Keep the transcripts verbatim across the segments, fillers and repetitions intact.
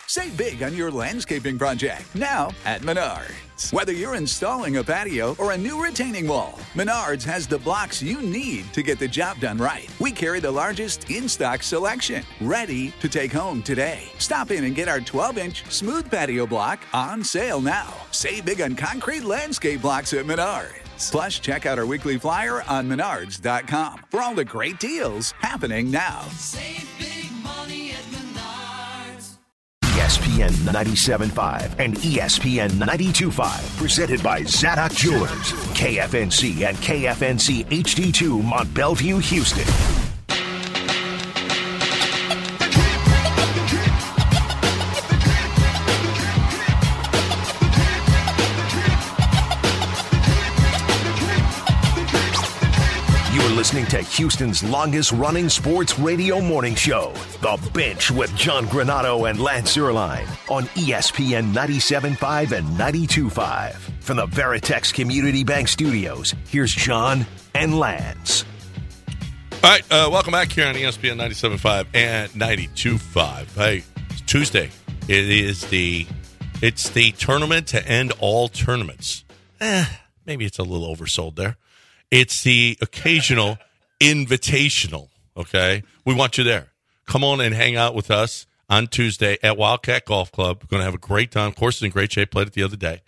Save big on your landscaping project now at Menards. Whether you're installing a patio or a new retaining wall, Menards has the blocks you need to get the job done right. We carry the largest in-stock selection, ready to take home today. Stop in and get our twelve-inch smooth patio block on sale now. Save big on concrete landscape blocks at Menards. Plus, check out our weekly flyer on menards dot com for all the great deals happening now. Save big money at Menards. E S P N ninety-seven point five and E S P N ninety-two point five. Presented by Zadok Jewelers. K F N C and K F N C H D two Mont Belvieu, Houston. Listening to Houston's longest-running sports radio morning show, The Bench with John Granato and Lance Erline on E S P N ninety-seven point five and ninety-two point five. From the Veritex Community Bank Studios, here's John and Lance. All right, uh, welcome back here on E S P N ninety-seven point five and ninety-two point five. Hey, it's Tuesday. It is the it's the tournament to end all tournaments. Eh, maybe it's a little oversold there. It's the occasional invitational, okay? We want you there. Come on and hang out with us on Tuesday at Wildcat Golf Club. We're going to have a great time. Course is in great shape. Played it the other day.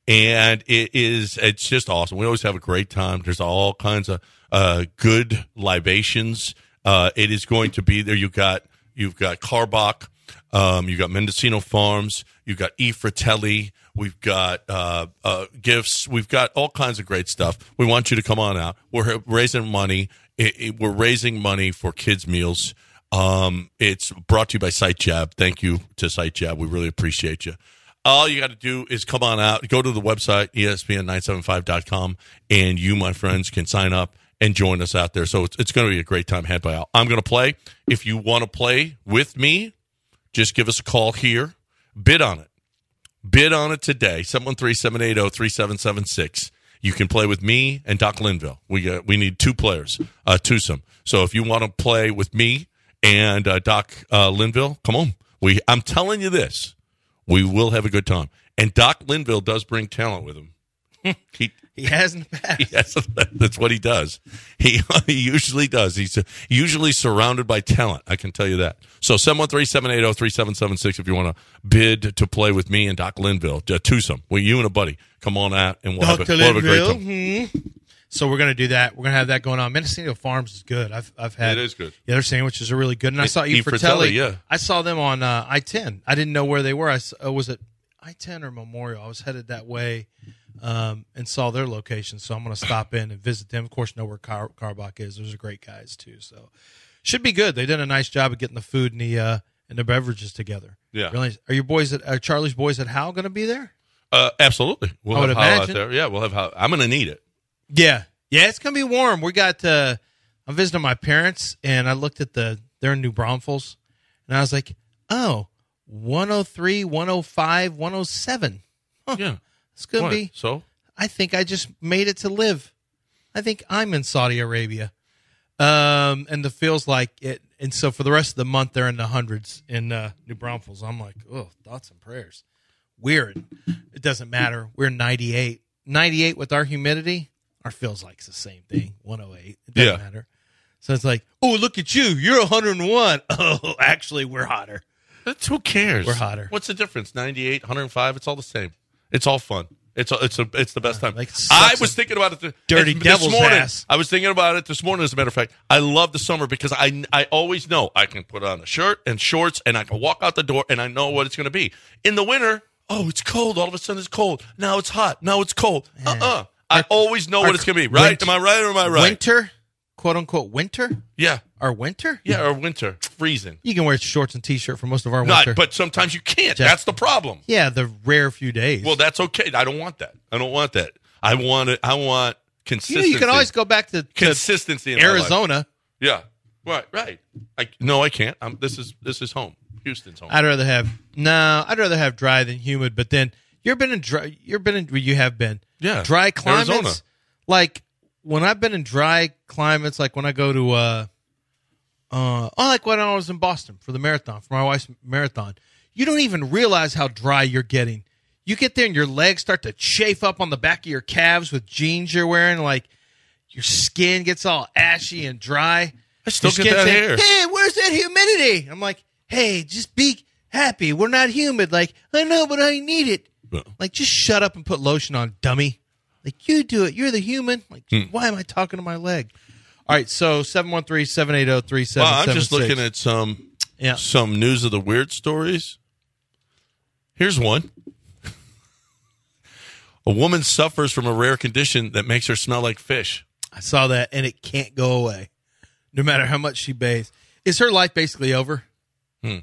And it is, it's just awesome. We always have a great time. There's all kinds of uh, good libations. Uh, it is going to be there. You've got, you've got Carbach. Um, you've got Mendocino Farms. You've got E. Fratelli. We've got uh, uh, gifts. We've got all kinds of great stuff. We want you to come on out. We're raising money. It, it, we're raising money for kids' meals. Um, it's brought to you by SiteJab. Thank you to SiteJab. We really appreciate you. All you got to do is come on out. Go to the website, E S P N nine seventy-five dot com, and you, my friends, can sign up and join us out there. So it's, it's going to be a great time had by all. I'm going to play. If you want to play with me, just give us a call here. Bid on it. Bid on it today, seven one three, seven eight zero, three seven seven six. You can play with me and Doc Linville. We got, we need two players, uh, twosome. So if you want to play with me and uh, Doc uh, Linville, come on. We, I'm telling you this, we will have a good time. And Doc Linville does bring talent with him. he, he has in the past. He has, that's what he does. He, he usually does. He's usually surrounded by talent. I can tell you that. So seven one three, seven eight zero, three seven seven six if you want to bid to play with me and Doc Linville. Uh, twosome. Well, you and a buddy. Come on out and we'll, have a, we'll have a great time. Mm-hmm. So we're going to do that. We're going to have that going on. Mendocino Farms is good. I've I've had it is good. Yeah, their sandwiches are really good. And I saw E. Fratelli. Yeah, I saw them on uh, I ten. I didn't know where they were. I uh, was it I ten or Memorial. I was headed that way um, and saw their location. So I'm going to stop in and visit them. Of course, know where Car- Carbach is. Those are great guys too. So should be good. They did a nice job of getting the food and the uh, and the beverages together. Yeah. Really, are your boys at are Charlie's boys at Hal going to be there? Uh, absolutely. We'll I have would Hal imagine. out there. Yeah, we'll have Hal. I'm going to need it. Yeah. Yeah, it's going to be warm. We got, uh, I'm visiting my parents, and I looked at the, they're in New Braunfels, and I was like, oh, one oh three, one oh five, one oh seven. Huh. Yeah. It's going What? to be, So? I think I just made it to live. I think I'm in Saudi Arabia. Um, and it feels like it. And so for the rest of the month, they're in the hundreds in uh, New Braunfels. I'm like, oh, thoughts and prayers. Weird. It doesn't matter. We're ninety-eight. ninety-eight with our humidity, our feels like it's the same thing. one oh eight. It doesn't Yeah. matter. So it's like, oh, look at you. You're one oh one. Oh, actually, we're hotter. That's, who cares? We're hotter. What's the difference? ninety-eight, one oh five. It's all the same. It's all fun. It's a, it's a, it's the best time. like it I sucks was a thinking about it th- dirty this devil's morning. ass. I was thinking about it this morning. As a matter of fact, I love the summer because I I always know I can put on a shirt and shorts and I can walk out the door and I know what it's going to be. In the winter, oh, it's cold. All of a sudden, it's cold. Now it's hot. Now it's cold. Uh uh I always know what it's going to be. Right? winter- Am I right or am I right? Winter, quote unquote, winter? Yeah. Our winter? Yeah. Or winter, freezing. You can wear shorts and t-shirt for most of our Not, winter. but sometimes you can't. Just- That's the problem. yeah, the rare few days. Well, that's okay. I don't want that. I don't want that. I want it. I want you, know, consistency. you can always go back to, to consistency in my life. Arizona. Yeah. Right. Right. I, no, I can't. I'm, this is this is home. Houston's home. I'd rather have no. I'd rather have dry than humid. But then you've been in dry. You've been in. well, You have been. Yeah. Dry climates. Arizona. Like when I've been in dry climates, like when I go to, uh, uh, oh, like when I was in Boston for the marathon, for my wife's marathon. you don't even realize how dry you're getting. You get there and your legs start to chafe up on the back of your calves with jeans you're wearing. Like your skin gets all ashy and dry. I still Your get skin's that saying, hair. Hey, where's that humidity? I'm like, hey, just be happy. We're not humid. Like, I know, but I need it. Yeah. Like, just shut up and put lotion on, dummy. Like, you do it. You're the human. Like, Hmm. why am I talking to my leg? All right, so seven one three, seven eight zero, three seven Well, seven I'm six. just looking at some Yeah. some news of the weird stories. Here's one. A woman suffers from a rare condition that makes her smell like fish. I saw that, and it can't go away, no matter how much she bathes. Is her life basically over? Hmm.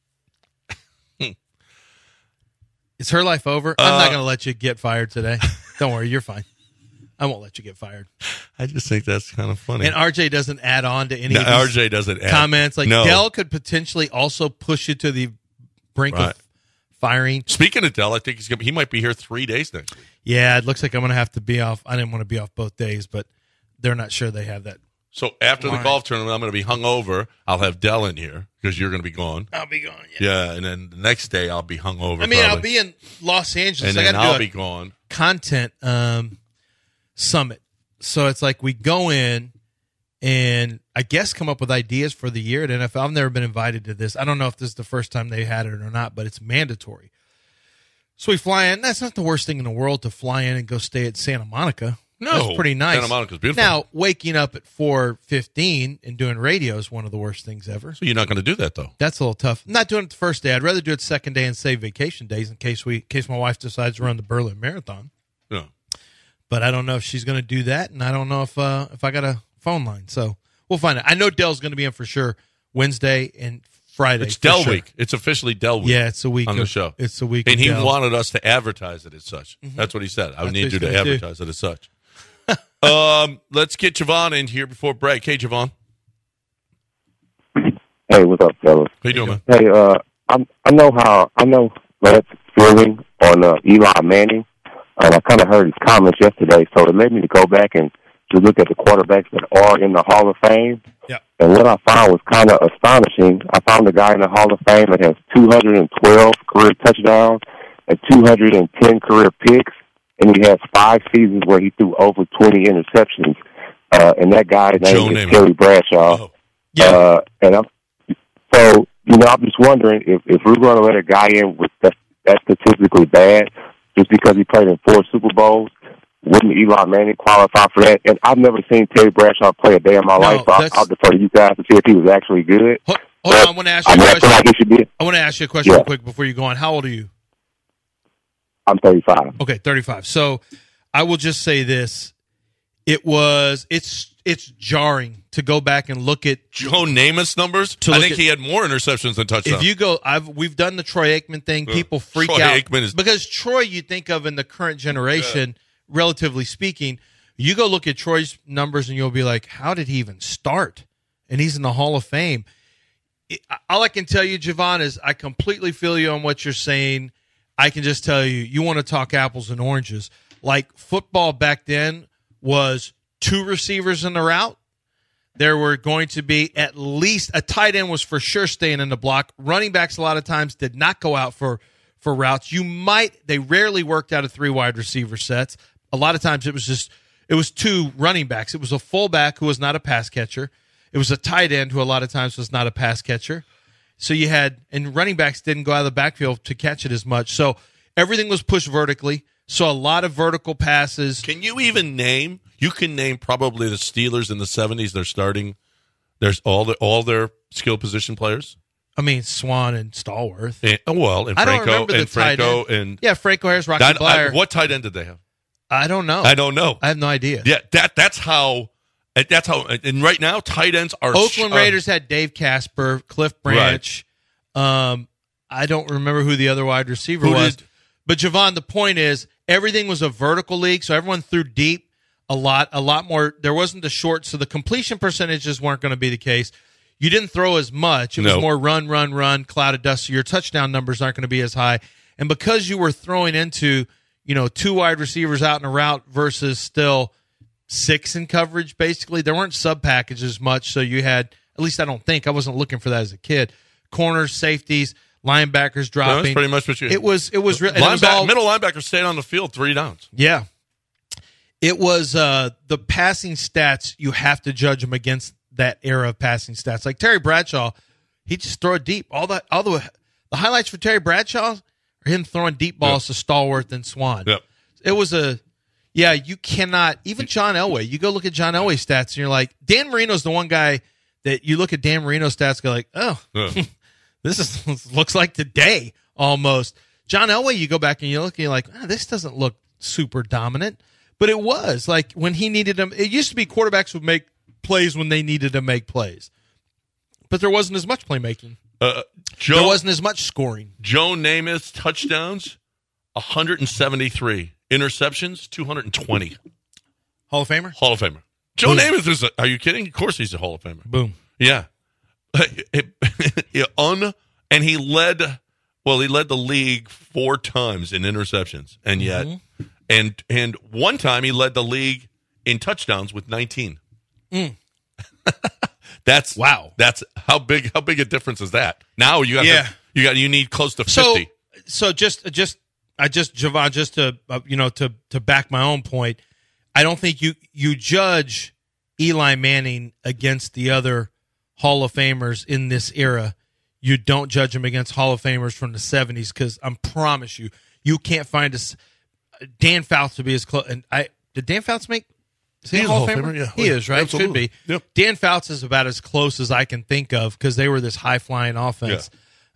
Is her life over? I'm not Uh, going to let you get fired today. Don't worry, you're fine. I won't let you get fired. I just think that's kind of funny. And R J doesn't add on to any No, of these R J doesn't add. comments. Like, No. Dell could potentially also push you to the brink Right. of firing. Speaking of Dell, I think he's gonna, he might be here three days next week. Yeah, it looks like I'm going to have to be off. I didn't want to be off both days, but they're not sure they have that. So after the Right. golf tournament, I'm going to be hungover. I'll have Dell in here because you're going to be gone. I'll be gone. Yeah. Yeah, and then the next day I'll be hungover. I mean, I'll probably. be in Los Angeles. and I then got to I'll do a be gone. content um, summit. So it's like we go in and I guess come up with ideas for the year at N F L. I've never been invited to this. I don't know if this is the first time they had it or not, but it's mandatory. So we fly in. That's not the worst thing in the world to fly in and go stay at Santa Monica. No, That's pretty nice. Santa Monica's beautiful. Now, waking up at four fifteen and doing radio is one of the worst things ever. So you're not going to do that though. That's a little tough. I'm not doing it the first day. I'd rather do it the second day and save vacation days in case we, in case my wife decides to run the Berlin Marathon. No. But I don't know if she's going to do that, and I don't know if uh, if I got a phone line. So we'll find out. I know Dell's going to be in for sure Wednesday and Friday. It's for Dell sure. Week. It's officially Dell Week. Yeah, it's a week on of, the show. It's a week, And of he Dell. wanted us to advertise it as such. That's what he said. I That's need what you he's to gonna do. advertise it as such. um, let's get Javon in here before break. Hey, Javon. Hey, what's up, fellas? How you doing, man? Hey, uh, I I know how I know Lance feeling on uh, Eli Manning. Um, I kind of heard his comments yesterday, so it made me to go back and to look at the quarterbacks that are in the Hall of Fame. Yeah. And what I found was kind of astonishing. I found a guy in the Hall of Fame that has two hundred twelve career touchdowns and two hundred ten career picks, and he has five seasons where he threw over twenty interceptions. Uh, and that guy's Joe name is Namath. Terry Bradshaw. Oh. Yeah. Uh, and I'm so you know I'm just wondering if if we're going to let a guy in with that that's statistically bad just because he played in four Super Bowls, wouldn't Eli Manning qualify for that? And I've never seen Terry Bradshaw play a day in my No, life, so I'll, that's- I'll defer to you guys to see if he was actually good. Hold, hold on, I want to ask you I a mean, I feel question. like he should be. I want to ask you a question Yeah. real quick before you go on. How old are you? I'm thirty-five. Okay, thirty-five. So I will just say this. It was it's it's jarring to go back and look at Joe Namath's numbers? To I look think at- he had more interceptions than touchdowns. if you go I've we've done the Troy Aikman thing, Yeah. people freak Troy out Aikman is- because Troy you think of in the current generation, relatively speaking, you go look at Troy's numbers and you'll be like, how did he even start? And he's in the Hall of Fame. It- all I can tell you, Javon, is I completely feel you on what you're saying. I can just tell you, you want to talk apples and oranges. Like football back then was two receivers in the route. There were going to be at least a tight end was for sure staying in the block. Running backs a lot of times did not go out for, for routes. You might, they rarely worked out of three wide receiver sets. A lot of times it was just, it was two running backs. It was a fullback who was not a pass catcher. It was a tight end who a lot of times was not a pass catcher. So you had, and running backs didn't go out of the backfield to catch it as much. So everything was pushed vertically. So a lot of vertical passes. Can you even name? You can name probably the Steelers in the seventies. They're starting. There's all the all their skill position players. I mean, Swan and Stallworth. And, oh, well, and I don't Franco remember the and tight Franco end. and Yeah, Franco Harris, Rocky that, I, Bleier. what tight end did they have? I don't know. I don't know. I have no idea. Yeah, that that's how. That's how. And right now, tight ends are Oakland uh, Raiders had Dave Casper, Cliff Branch. Um, I don't remember who the other wide receiver Who was. did- But Javon, the point is, everything was a vertical league, so everyone threw deep a lot, a lot more. There wasn't the short, so the completion percentages weren't going to be the case. You didn't throw as much. It No. was more run, run, run, cloud of dust. So your touchdown numbers aren't going to be as high. And because you were throwing into, you know, two wide receivers out in a route versus still six in coverage, basically, there weren't sub packages much. So you had, at least I don't think, I wasn't looking for that as a kid. Corners, safeties, linebackers dropping. No, that's pretty much what you. It was. It was. Re- and it was Lineback, all, middle linebacker stayed on the field three downs. Yeah. It was uh, the passing stats. You have to judge them against that era of passing stats. Like Terry Bradshaw, he just throw it deep. All the all the the highlights for Terry Bradshaw are him throwing deep balls Yep. to Stallworth and Swan. Yep. It was a, yeah, you cannot, even John Elway, you go look at John Elway's stats and you're like, Dan Marino's the one guy that you look at Dan Marino's stats and go like, oh, Yeah. this is looks like today almost. John Elway, you go back and you look and you're like, ah, this doesn't look super dominant. But it was like when he needed them. It used to be quarterbacks would make plays when they needed to make plays, but there wasn't as much playmaking. Uh, Joe, There wasn't as much scoring. Joe Namath touchdowns, one hundred seventy-three. Interceptions, two hundred twenty. Hall of Famer? Hall of Famer. Joe Boom. Namath is a, are you kidding? Of course he's a Hall of Famer. Boom. Yeah. It- it- un, and he led, well, he led the league four times in interceptions. And yet, Mm-hmm. and and one time he led the league in touchdowns with nineteen. Mm. That's Wow. That's how big how big a difference is that? Now you got Yeah. to, you got you need close to So, fifty. so just, just, I just, Javon, just to, uh, you know, to, to back my own point, I don't think you, you judge Eli Manning against the other Hall of Famers in this era. You don't judge him against Hall of Famers from the seventies because I promise you, you can't find a s- Dan Fouts to be as close. And I did Dan Fouts make? Is he, He a is Hall a of Hall of Famer? Famer, yeah. He is, right? Absolutely. Should be. Yep. Dan Fouts is about as close as I can think of because they were this high flying offense.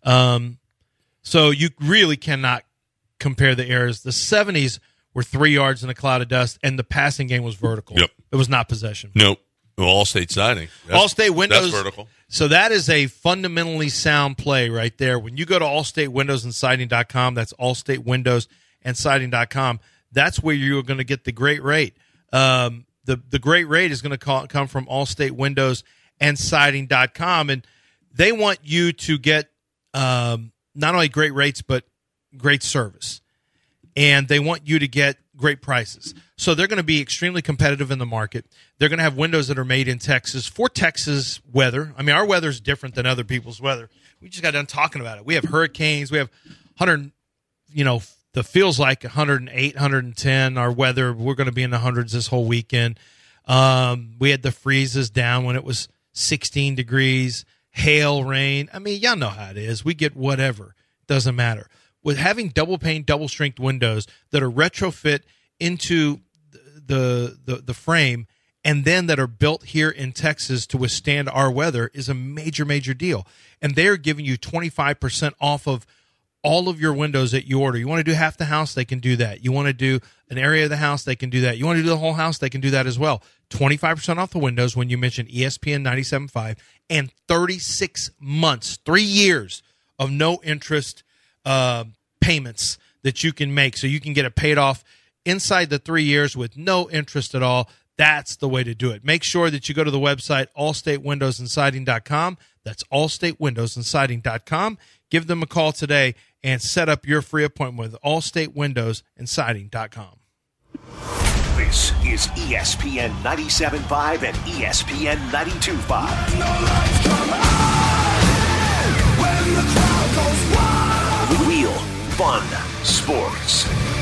Um, so you really cannot compare the eras. The seventies were three yards in a cloud of dust, and the passing game was vertical. Yep. It was not possession. Nope. Well, All-State siding. That's- All-State Windows. That's vertical. So that is a fundamentally sound play right there. When you go to allstate windows and siding dot com, that's allstate windows and siding dot com, that's where you're going to get the great rate. Um, the, the great rate is going to call, come from allstate windows and siding dot com, and they want you to get um, not only great rates, but great service. And they want you to get great prices. So they're going to be extremely competitive in the market. They're going to have windows that are made in Texas for Texas weather. I mean, our weather is different than other people's weather. We just got done talking about it. We have hurricanes. We have one hundred, you know, the feels like one hundred eight, one hundred ten. Our weather, we're going to be in the hundreds this whole weekend. Um, we had the freezes down when it was sixteen degrees, hail, rain. I mean, y'all know how it is. We get whatever. Doesn't matter. With having double pane, double strength windows that are retrofit into the, the the frame and then that are built here in Texas to withstand our weather is a major, major deal. And they're giving you twenty-five percent off of all of your windows that you order. You want to do half the house, they can do that. You want to do an area of the house, they can do that. You want to do the whole house, they can do that as well. twenty-five percent off the windows when you mention E S P N ninety-seven point five and thirty-six months, three years of no interest uh, payments that you can make. So you can get it paid off inside the three years with no interest at all. That's the way to do it. Make sure that you go to the website allstate windows and siding dot com. That's allstate windows and siding dot com. Give them a call today and set up your free appointment with allstate windows and siding dot com. This is E S P N ninety-seven point five and E S P N ninety-two point five. Real fun sports.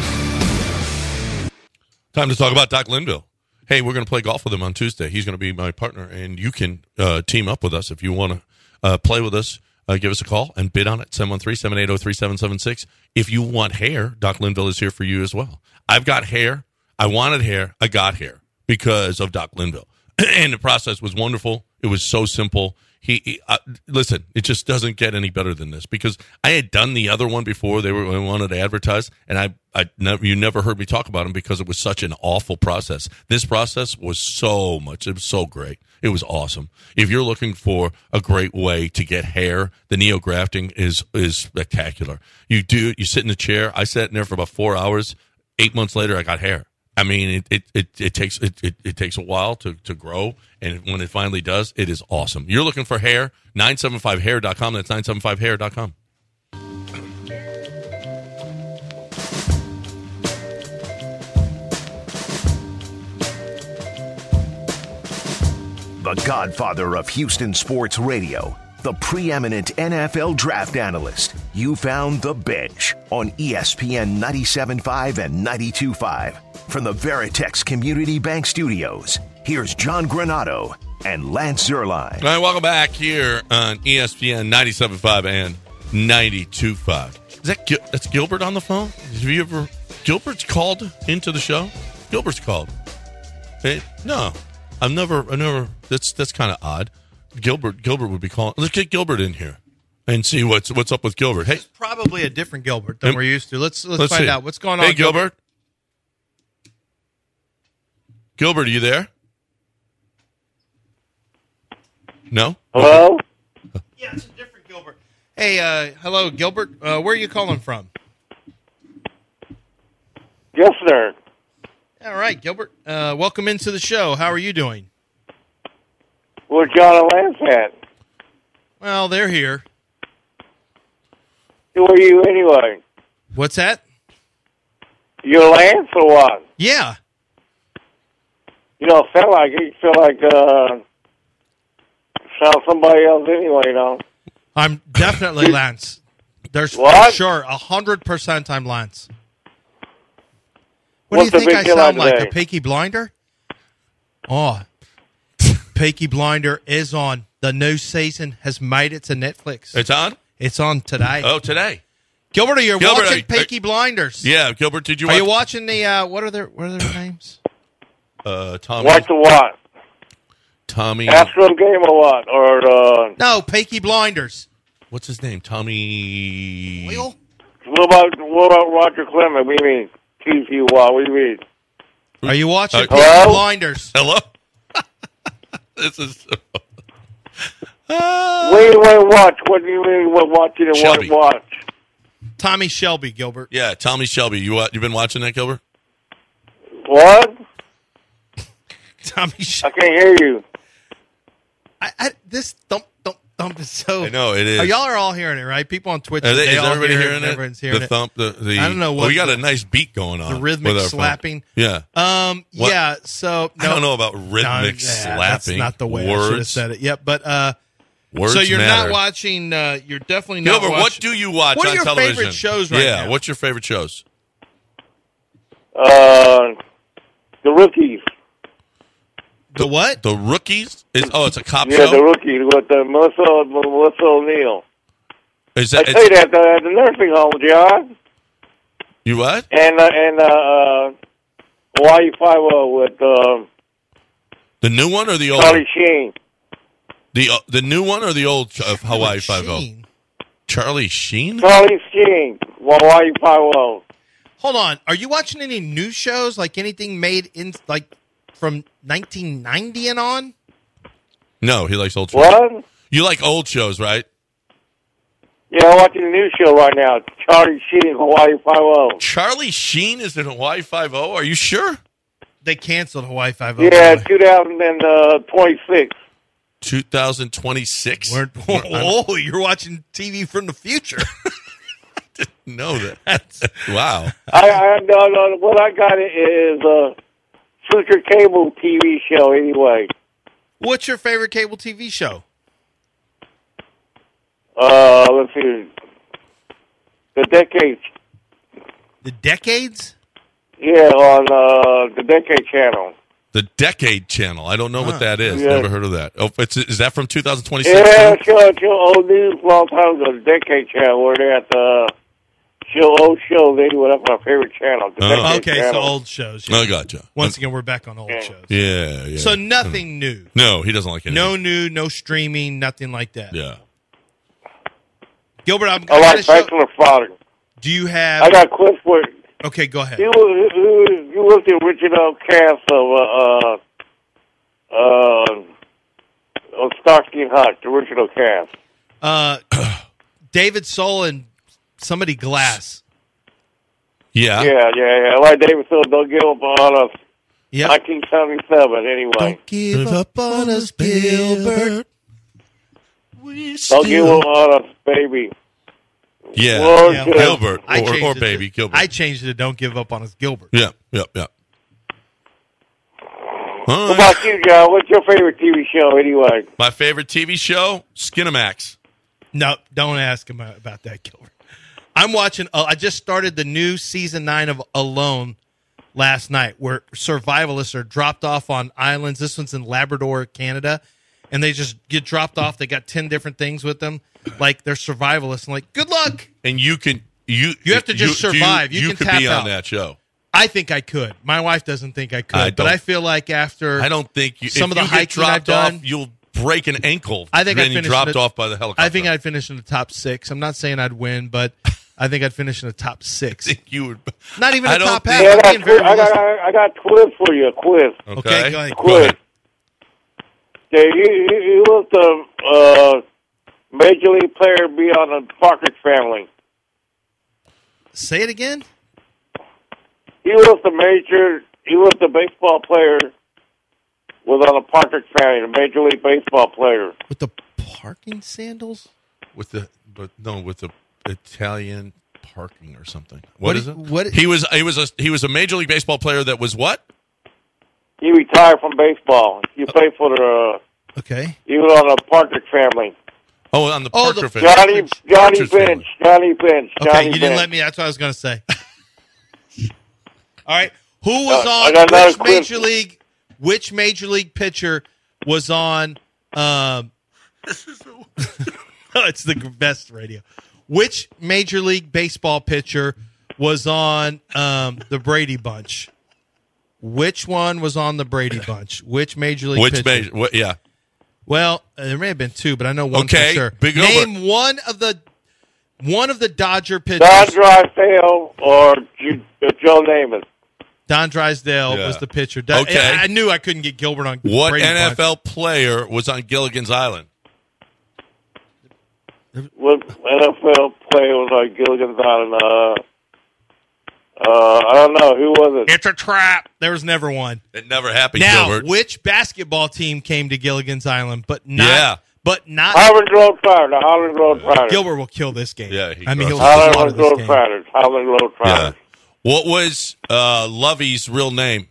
Time to talk about Doc Linville. Hey, we're going to play golf with him on Tuesday. He's going to be my partner, and you can uh, team up with us if you want to uh, play with us. Uh, give us a call and bid on it, seven one three, seven eight zero, three seven seven six. If you want hair, Doc Linville is here for you as well. I've got hair. I wanted hair. I got hair because of Doc Linville. And the process was wonderful. It was so simple. He, he uh, listen, it just doesn't get any better than this because I had done the other one before. They were they wanted to advertise, and I, I never, you never heard me talk about them because it was such an awful process. This process was so much. It was so great. It was awesome. If you're looking for a great way to get hair, the neo grafting is is spectacular. You do you sit in the chair. I sat in there for about four hours. Eight months later, I got hair. I mean, it it, it, it takes it, it, it takes a while to, to grow, and when it finally does, it is awesome. You're looking for hair, nine seven five hair dot com. That's nine seven five hair dot com. The godfather of Houston sports radio, the preeminent N F L draft analyst. You found The Bench on E S P N ninety-seven point five and ninety-two point five. From the Veritex Community Bank Studios, here's John Granato and Lance Zierlein. All right, welcome back here on E S P N ninety-seven point five and ninety-two point five. Is that Gil- that's Gilbert on the phone? Have you ever... Gilbert's called into the show? Gilbert's called. Hey, no, I've never... I've never... That's that's kind of odd. Gilbert Gilbert would be calling... Let's get Gilbert in here and see what's what's up with Gilbert. Hey, It's probably a different Gilbert than Um, we're used to. Let's let's, let's find see. out what's going on. Hey, Gilbert. Gilbert, are you there? No? Hello? Yeah, it's a different Gilbert. Hey, uh, hello, Gilbert. Uh, where are you calling from? Yes, sir. All right, Gilbert. Uh, welcome into the show. How are you doing? Where's John and Lance at? Well, they're here. Who are you anyway? What's that? You Lance or what? Yeah. You don't sound like it. You feel like, uh, sound somebody else anyway, you know? I'm definitely Lance. There's for What? sure a hundred percent I'm Lance. What What's do the you think I big deal sound out like? A today? Peaky Blinder? Oh, Peaky Blinder is on. The new season has made it to Netflix. It's on? It's on today. Oh, today. Gilbert, are you Gilbert, watching are you- Peaky Blinders? Yeah, Gilbert, did you Are watch? you watching the uh, what are their what are their names? uh, Tommy, Watch the what? Tommy, Astro game or what? Or, uh, No, Peaky Blinders. what's his name? Tommy. Will? what about, what about Roger Clement? We mean T V Y. We mean. Are you watching Uh, Peaky Hello? Blinders? Hello? This is. What do you want to watch? What do you mean what watching and Shelby. what watch? Tommy Shelby, Gilbert. Yeah, Tommy Shelby. You wa- you been watching that, Gilbert? What? Tommy I Shelby. can't hear you. I, I, this thump thump thump is so. I know it is. Oh, y'all are all hearing it, right? People on Twitch. Are they, they is all everybody hear hearing it? Everyone's hearing the it. thump, the, the I don't know oh, what we got the- a nice beat going on. The rhythmic with our phone. slapping. Yeah. Um. What? Yeah. So I don't know about rhythmic no, yeah, slapping. That's not the way I should have Words. said it. Yep. But uh. Words so you're matter. not watching. Uh, you're definitely not. Gilbert, what watching. do you watch What are on your television? favorite shows right yeah, now? what's your favorite shows? Uh, the rookies. The what? The Rookies? Is, oh, it's a cop Yeah, show? the rookies with uh, Melissa, Melissa O'Neill. Is I that, say it's, that uh, at the nursing home, John. you what? And, uh, and, uh, uh, Hawaii Five-O with, um, The new one or the old Charlie one? Sheen. The, uh, the new one or the old of Hawaii Five-O? Sheen. Charlie Sheen? Charlie Sheen, Hawaii Five-O. Hold on. Are you watching any new shows? Like anything made in like from nineteen ninety and on? No, he likes old shows. What? You like old shows, right? Yeah, I'm watching a new show right now. Charlie Sheen, Hawaii Five-O. Charlie Sheen is in Hawaii Five-O? Are you sure? They canceled Hawaii Five-O. Yeah, two thousand twenty-six. twenty twenty-six? We're, oh, you're watching T V from the future. know that. Wow. I, I no, no, what I got is a future cable T V show anyway. What's your favorite cable T V show? Uh, let's see. The Decade. The Decades? Yeah, on uh, the Decade Channel. The Decade Channel. I don't know Huh. what that is. Yeah. Never heard of that. Oh, it's, is that from two thousand twenty-six? Yeah, show, show old news a long time ago. The Decade Channel, where they at the show old shows anyway. That's my favorite channel. The Oh. Decade Okay, so Channel. old shows. yeah. I gotcha. Once again, we're back on old Yeah. shows. Yeah, yeah. So nothing new. No, he doesn't like anything. No new, no streaming, nothing like that. Yeah. Gilbert, I'm, I I like gotta show- Bachelor Father. do you have... I got clips for it. Okay, go ahead. He was, he was, he was the original cast of, uh, uh, uh, of Starsky and Hutch, the original cast. Uh, David Soul and somebody Glass. Yeah. Yeah, yeah, yeah. Like David said, don't give up on us. Yep. nineteen seventy-seven, anyway. Don't give up on us, Gilbert. Don't give up on us, baby. Yeah. Lord, Yeah, Gil- well, Gilbert I or, changed or it to- baby Gilbert. I changed it to Don't Give Up on Us, Gilbert. yeah, yeah, yeah. All What right. about you, John? What's your favorite T V show, anyway? My favorite T V show, Skinamax. No, don't ask him about that, Gilbert. I'm watching. Uh, I just started the new season nine of Alone last night, where survivalists are dropped off on islands. This one's in Labrador, Canada, and they just get dropped off. They got ten different things with them, like they're survivalists. And like, good luck. And you can you You have to just you, survive. You, You you can could tap be out. on that show. I think I could. My wife doesn't think I could, I but don't- I feel like after I don't think you, some if of the you get hiking I've dropped off, done, you'll break an ankle. I think I'd then you finish dropped in the- off by the helicopter. I think I'd finish in the top six. I'm not saying I'd win, but I think I'd finish in the top six. think you would. Not even I the don't top think- half. Yeah, I I'm got, being very I got, realistic. I got a quiz for you. A quiz. Okay, Okay, go ahead. Go ahead. Okay, you, you, you was the uh, major league player be on the Partridge Family. Say it again. He was the major. He was the baseball player. Was on the Partridge Family, the Major League Baseball player. With the parking sandals? With the but no with the Italian parking or something. What what is do- it? what- he was he was a he was a major league baseball player that was what? He retired from baseball. He played for the. Uh, Okay. he was on the Partridge Family. Oh, on the Oh, Parker the- family. Johnny Johnny Partridge Bench. Family. Johnny Bench. Okay, Johnny you didn't Bench. let me. That's what I was going to say. All right. Who was Uh, on I got another which quiz. major league? Which major league pitcher was on? Um, it's the best radio. Which major league baseball pitcher was on um, the Brady Bunch? Which one was on the Brady Bunch? Which major league Which pitcher? major? What, yeah. Well, uh, there may have been two, but I know one Okay, for sure. Big Name one of the one of the Dodger pitchers. Don Drysdale or Ju- uh, Joe Namath. Don Drysdale Yeah. was the pitcher. Do- Okay. I, I knew I couldn't get Gilbert on What Brady N F L Bunch. player was on Gilligan's Island? What N F L player was on Gilligan's Island? Uh, uh, I don't know. Who was it? It's a trap. There was never one. It never happened, Now, Gilbert. which basketball team came to Gilligan's Island, but not, Yeah. but not Holland Road Fire. The Holland Road Fire. Gilbert will kill this game. Yeah, he I mean, he'll crushes slaughter Holland this Road game. Fighters. Holland Road yeah. Fighters. What was uh, Lovey's real name?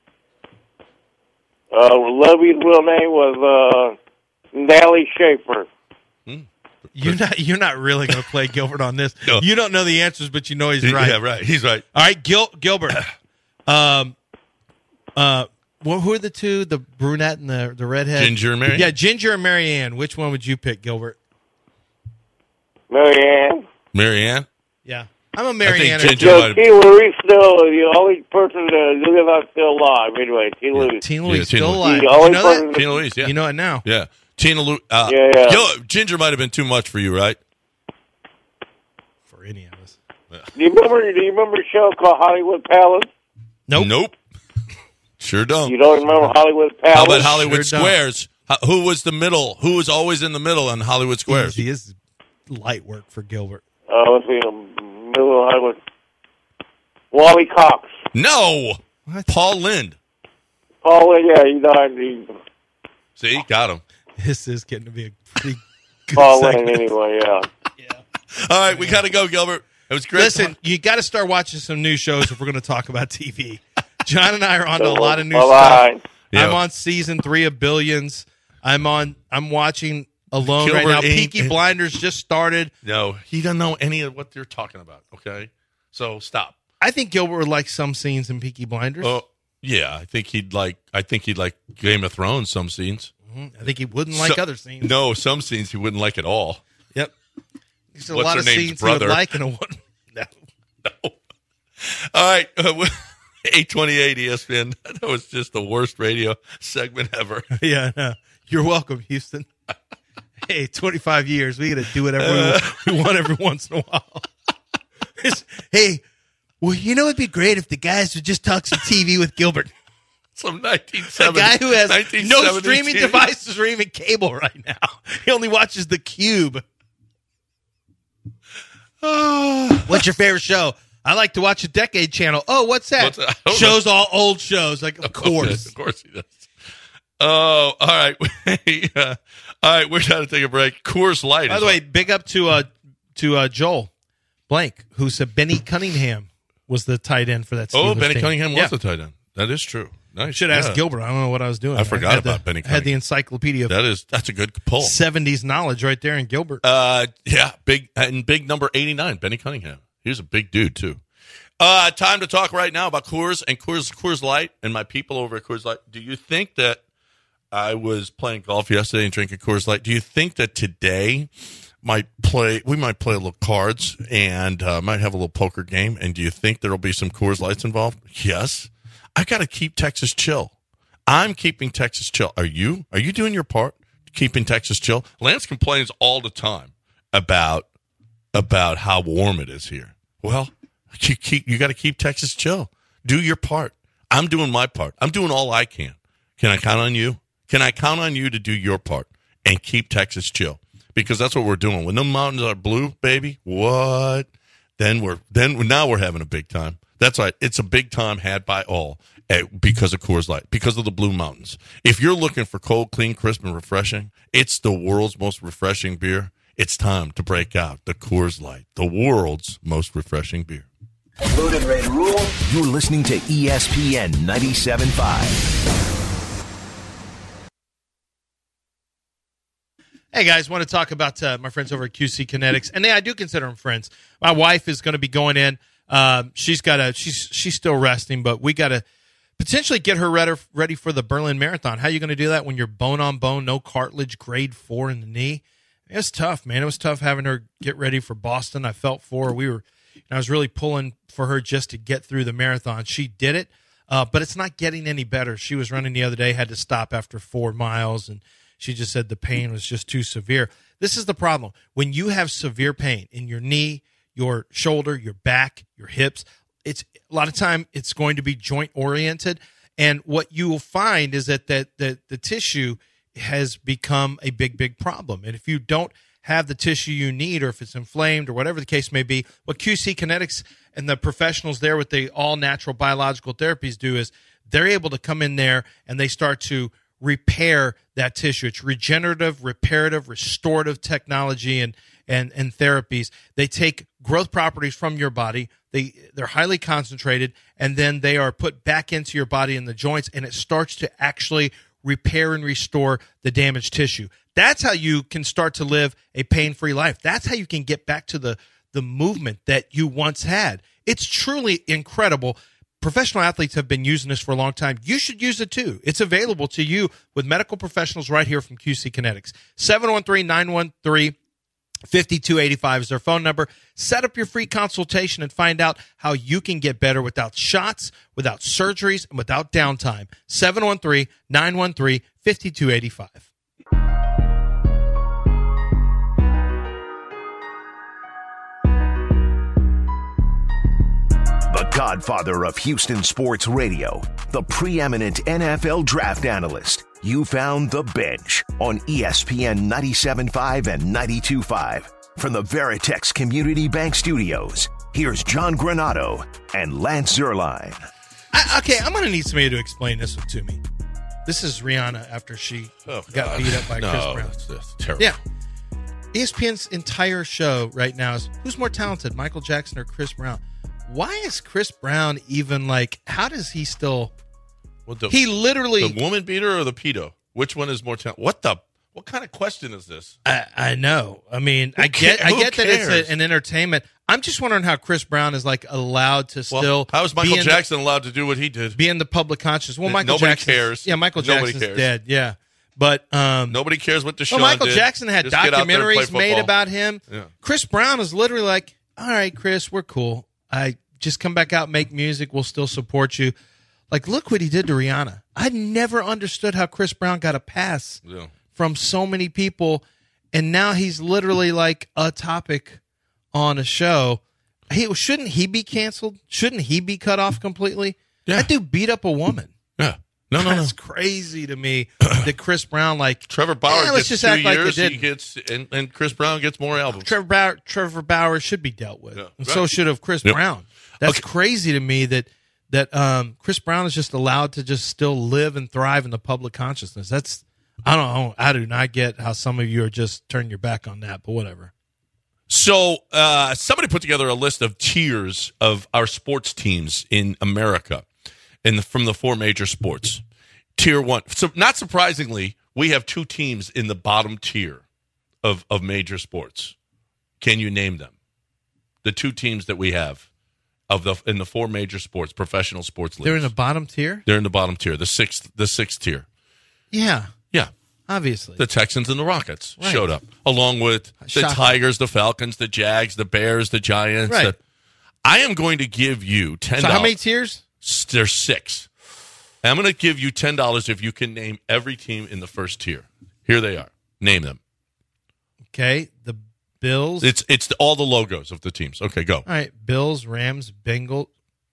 Uh, Lovey's real name was uh, Nellie Schaefer. You're not. You're not really going to play Gilbert on this. No. You don't know the answers, but you know he's right. Yeah, right. He's right. All right, Gil- Gilbert. Um, uh, well, who are the two? The brunette and the the redhead. Ginger and Mary Ann? Yeah, Ginger and Mary Ann. Which one would you pick, Gilbert? Marianne. Marianne? Yeah, I'm a Mary think Ann. Ginger- Joe might- T. Louise still the only person that is not still alive. Anyway, T. Louise. Tina Yeah, Louise Tina still Louise. alive. The You only know person that? Tina Louise, yeah. You know it now. Yeah. Tina Lou. Uh, Yeah, yeah. Gil- Ginger might have been too much for you, right? For any of us. Do you remember? Do you remember a show called Hollywood Palace? Nope. Nope. Sure don't. You don't remember Hollywood Palace? How about Hollywood Sure don't. Squares? How- Who was the middle? Who was always in the middle on Hollywood Squares? He is light work for Gilbert. Uh, let's see, um, middle of Hollywood. Wally Cox. No. What? Paul Lind. Oh, yeah, he died. He, See, got him. This is getting to be a pretty good Paul Lane, segment. anyway, yeah. All right, we got to go, Gilbert. It was great. Listen, you got to start watching some new shows if we're going to talk about T V. John and I are on to a lot of new Bye-bye. stuff. Yeah. I'm on season three of Billions. I'm on. I'm watching Alone Gilbert right now. ain't- Peaky Blinders just started. No, he doesn't know any of what they're talking about. Okay, so stop. I think Gilbert would like some scenes in Peaky Blinders. Oh, yeah, I think he'd like. I think he'd like Game of Thrones. Some scenes. I think he wouldn't like So- other scenes. No, some scenes he wouldn't like at all. Yep. There's a What's lot her of name's scenes brother? he would like and a one. No. All right, uh, eight twenty-eight E S P N. That was just the worst radio segment ever. Yeah, no. You're welcome, Houston. Hey, twenty-five years. We got to do whatever we, we want every once in a while. It's, hey, well, you know, it'd be great if the guys would just talk some T V with Gilbert. Some nineteen A seventy. guy who has no nineteen seventy streaming T V. devices or even cable right now. He only watches The Cube. What's your favorite show? I like to watch a Decade Channel. Oh, what's that? What's that? I don't Shows all old shows. Like, of Okay, course. of course he does. Oh, all right. uh, all right, we're trying to take a break. Coors Light. By is the way, big up to uh to uh, Joel Blank, who said Benny Cunningham was the tight end for that Steelers oh, Benny team. Cunningham Yeah. was the tight end. That is true. Nice. Should ask Yeah. Gilbert. I don't know what I was doing. I forgot had the- about Benny I had the Cunningham. encyclopedia of That is that's a good pull. seventies knowledge right there in Gilbert. Uh, yeah, big and big number eighty-nine, Benny Cunningham. He was a big dude too. Uh, time to talk right now about Coors and Coors Coors Light and my people over at Coors Light. Do you think that I was playing golf yesterday and drinking Coors Light? Do you think that today might play? We might play a little cards and uh, might have a little poker game. And do you think there'll be some Coors Lights involved? Yes. I got to keep Texas chill. I'm keeping Texas chill. Are you? Are you doing your part? Keeping Texas chill? Lance complains all the time about about how warm it is here. Well, you keep you got to keep Texas chill. Do your part. I'm doing my part. I'm doing all I can. Can I count on you? Can I count on you to do your part and keep Texas chill? Because that's what we're doing. When the mountains are blue, baby, what? Then we're then now we're having a big time. That's right. It's a big time had by all at, because of Coors Light, because of the Blue Mountains. If you're looking for cold, clean, crisp, and refreshing, it's the world's most refreshing beer. It's time to break out the Coors Light, the world's most refreshing beer. Loaded, ready to roll. You're listening to E S P N ninety-seven point five. Hey guys, want to talk about uh, my friends over at Q C Kinetics, and they, I do consider them friends. My wife is going to be going in. Um, she's got a she's she's still resting, but we got to potentially get her ready ready for the Berlin Marathon. How are you going to do that when you're bone on bone, no cartilage, grade four in the knee? It was tough, man. It was tough having her get ready for Boston. I felt for her. We were, I was really pulling for her just to get through the marathon. She did it, uh, but it's not getting any better. She was running the other day, had to stop after four miles, and she just said the pain was just too severe. This is the problem. When you have severe pain in your knee, your shoulder, your back, your hips, it's a lot of time it's going to be joint oriented. And what you will find is that, that, that the tissue has become a big, big problem. And if you don't have the tissue you need, or if it's inflamed or whatever the case may be, what Q C Kinetics and the professionals there with the all natural biological therapies do is they're able to come in there and they start to repair that tissue. It's regenerative, reparative, restorative technology and and and therapies. They take growth properties from your body. They they're highly concentrated, and then they are put back into your body in the joints, and it starts to actually repair and restore the damaged tissue. That's how you can start to live a pain-free life. That's how you can get back to the the movement that you once had. It's truly incredible. Professional athletes have been using this for a long time. You should use it too. It's available to you with medical professionals right here from Q C Kinetics. seven one three, nine one three, five two eight five is their phone number. Set up your free consultation and find out how you can get better without shots, without surgeries, and without downtime. seven one three, nine one three, five two eight five. The godfather of Houston sports radio, the preeminent N F L draft analyst. You found The Bench on E S P N ninety-seven point five and ninety-two point five. From the Veritex Community Bank Studios, here's John Granato and Lance Zierlein. I, okay, I'm going to need somebody to explain this one to me. This is Rihanna after she Oh, got God. beat up by no, Chris Brown. That's, that's terrible. Yeah. E S P N's entire show right now is who's more talented, Michael Jackson or Chris Brown? Why is Chris Brown even like, how does he still, What the, he literally, the woman beater or the pedo? Which one is more talented? What the? What kind of question is this? I, I know. I mean, Who I get, ca- I who get that it's cares? a, an entertainment. I'm just wondering how Chris Brown is like allowed to Well, still how is be Michael in Jackson allowed to do what he did? the, be in the public conscious. Well, Michael Nobody Jackson cares. Yeah, Michael Nobody Jackson's cares. dead. Yeah, but um, Nobody cares what Deshaun well, Michael did. Jackson had Just get out there and play documentaries made football. about him. Yeah. Chris Brown is literally like, all right, Chris, we're cool. I just come back out, make music. We'll still support you. Like, look what he did to Rihanna. I never understood how Chris Brown got a pass Yeah. from so many people, and now he's literally like a topic on a show. He shouldn't he be canceled? Shouldn't he be cut off completely? Yeah. That dude beat up a woman. Yeah. No, no, no. That's crazy to me that Chris Brown, like Trevor Bauer yeah, let's gets just two act like years. it he didn't. gets and, and Chris Brown gets more albums. Trevor Bauer, Trevor Bauer should be dealt with, Yeah, and right. so should have Chris Yep. Brown. That's Okay. crazy to me that that um, Chris Brown is just allowed to just still live and thrive in the public consciousness. That's I don't know. I do not get how some of you are just turning your back on that, but whatever. So uh, somebody put together a list of tiers of our sports teams in America. in the, from the four major sports. Tier one. So not surprisingly, we have two teams in the bottom tier of, of major sports. Can you name them? The two teams that we have of the in the four major sports, professional sports leagues. They're in the bottom tier? They're in the bottom tier, the sixth the sixth tier. Yeah. Yeah. Obviously. The Texans and the Rockets Right. showed up, along with the Shocking. Tigers, the Falcons, the Jags, the Bears, the Giants. Right. The, I am going to give you ten dollars. So how many tiers? There's six. I'm going to give you ten dollars if you can name every team in the first tier. Here they are. Name them. Okay. The Bills. It's it's the, all the logos of the teams. Okay, go. All right. Bills, Rams, Bengals.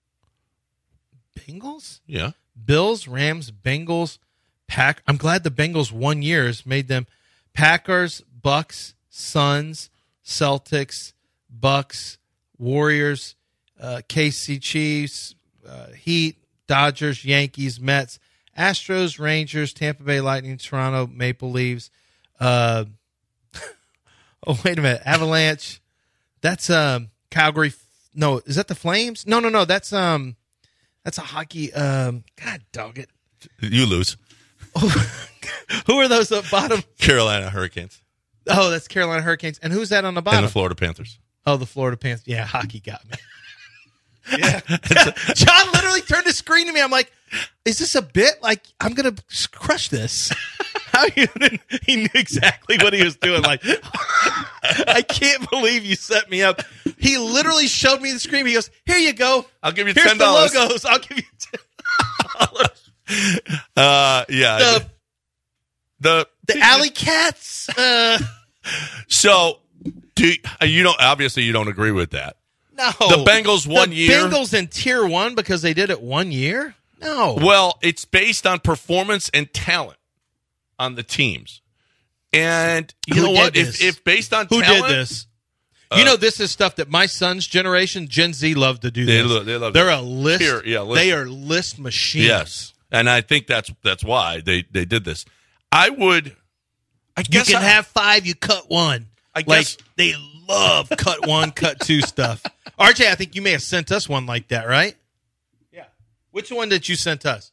Bengals? Yeah. Bills, Rams, Bengals, Pack. I'm glad the Bengals one years made them Packers, Bucks, Suns, Celtics, Bucks, Warriors, uh, K C Chiefs, uh, Heat, Dodgers, Yankees, Mets, Astros, Rangers, Tampa Bay Lightning, Toronto Maple Leafs. Uh, oh, wait a minute. Avalanche. That's um, Calgary. No, is that the Flames? No, no, no. That's um, that's a hockey. Um, God dog it. You lose. Who are those at bottom? Carolina Hurricanes Oh, that's Carolina Hurricanes. And who's that on the bottom? and the Florida Panthers. Oh, the Florida Panthers. Yeah, hockey got me. Yeah. John literally turned his screen to me. I'm like, is this a bit? Like, I'm going to crush this. How you He knew exactly what he was doing. Like, I can't believe you set me up. He literally showed me the screen. He goes, here you go. I'll give you Here's ten dollars. the logos. I'll give you ten dollars. Uh, yeah. The, The the Alley Cats. Uh, so do you, you don't obviously you don't agree with that. no. The Bengals one the year. Bengals in tier one because they did it one year? No. Well, it's based on performance and talent on the teams. And you Who know what? did If, this? if based on Who talent, did this? You know, this is stuff that my son's generation, Gen Z, love to do. They this. lo- they love They're it. a list. Tier, yeah, list. They are list machines. yes, and I think that's that's why they, they did this. I would. I You guess can I, have five. You cut one. I like guess- they love cut one, cut two stuff. R J, I think you may have sent us one like that, right? Yeah. Which one did you sent us?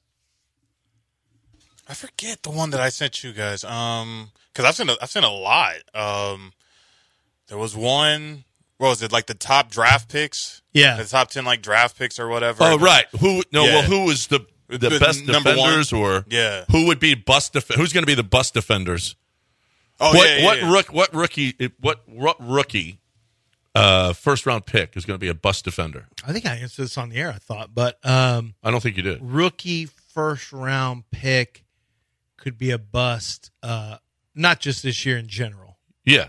I forget the one that I sent you guys. Um, because I've sent a, I've sent a lot. Um, there was one. What was it? Like the top draft picks? Yeah. The top ten like draft picks or whatever. Oh right. Who? No. Yeah. Well, who was the the, The best number defenders, one. or Yeah. who would be bust? Def- who's going to be the bust defenders? Oh what yeah, yeah, what yeah. rook what rookie what, what rookie uh, first round pick is going to be a bust defender? I think I answered this on the air, I thought. But um, I don't think you did. rookie first round pick could be a bust, uh, not just this year in general. Yeah.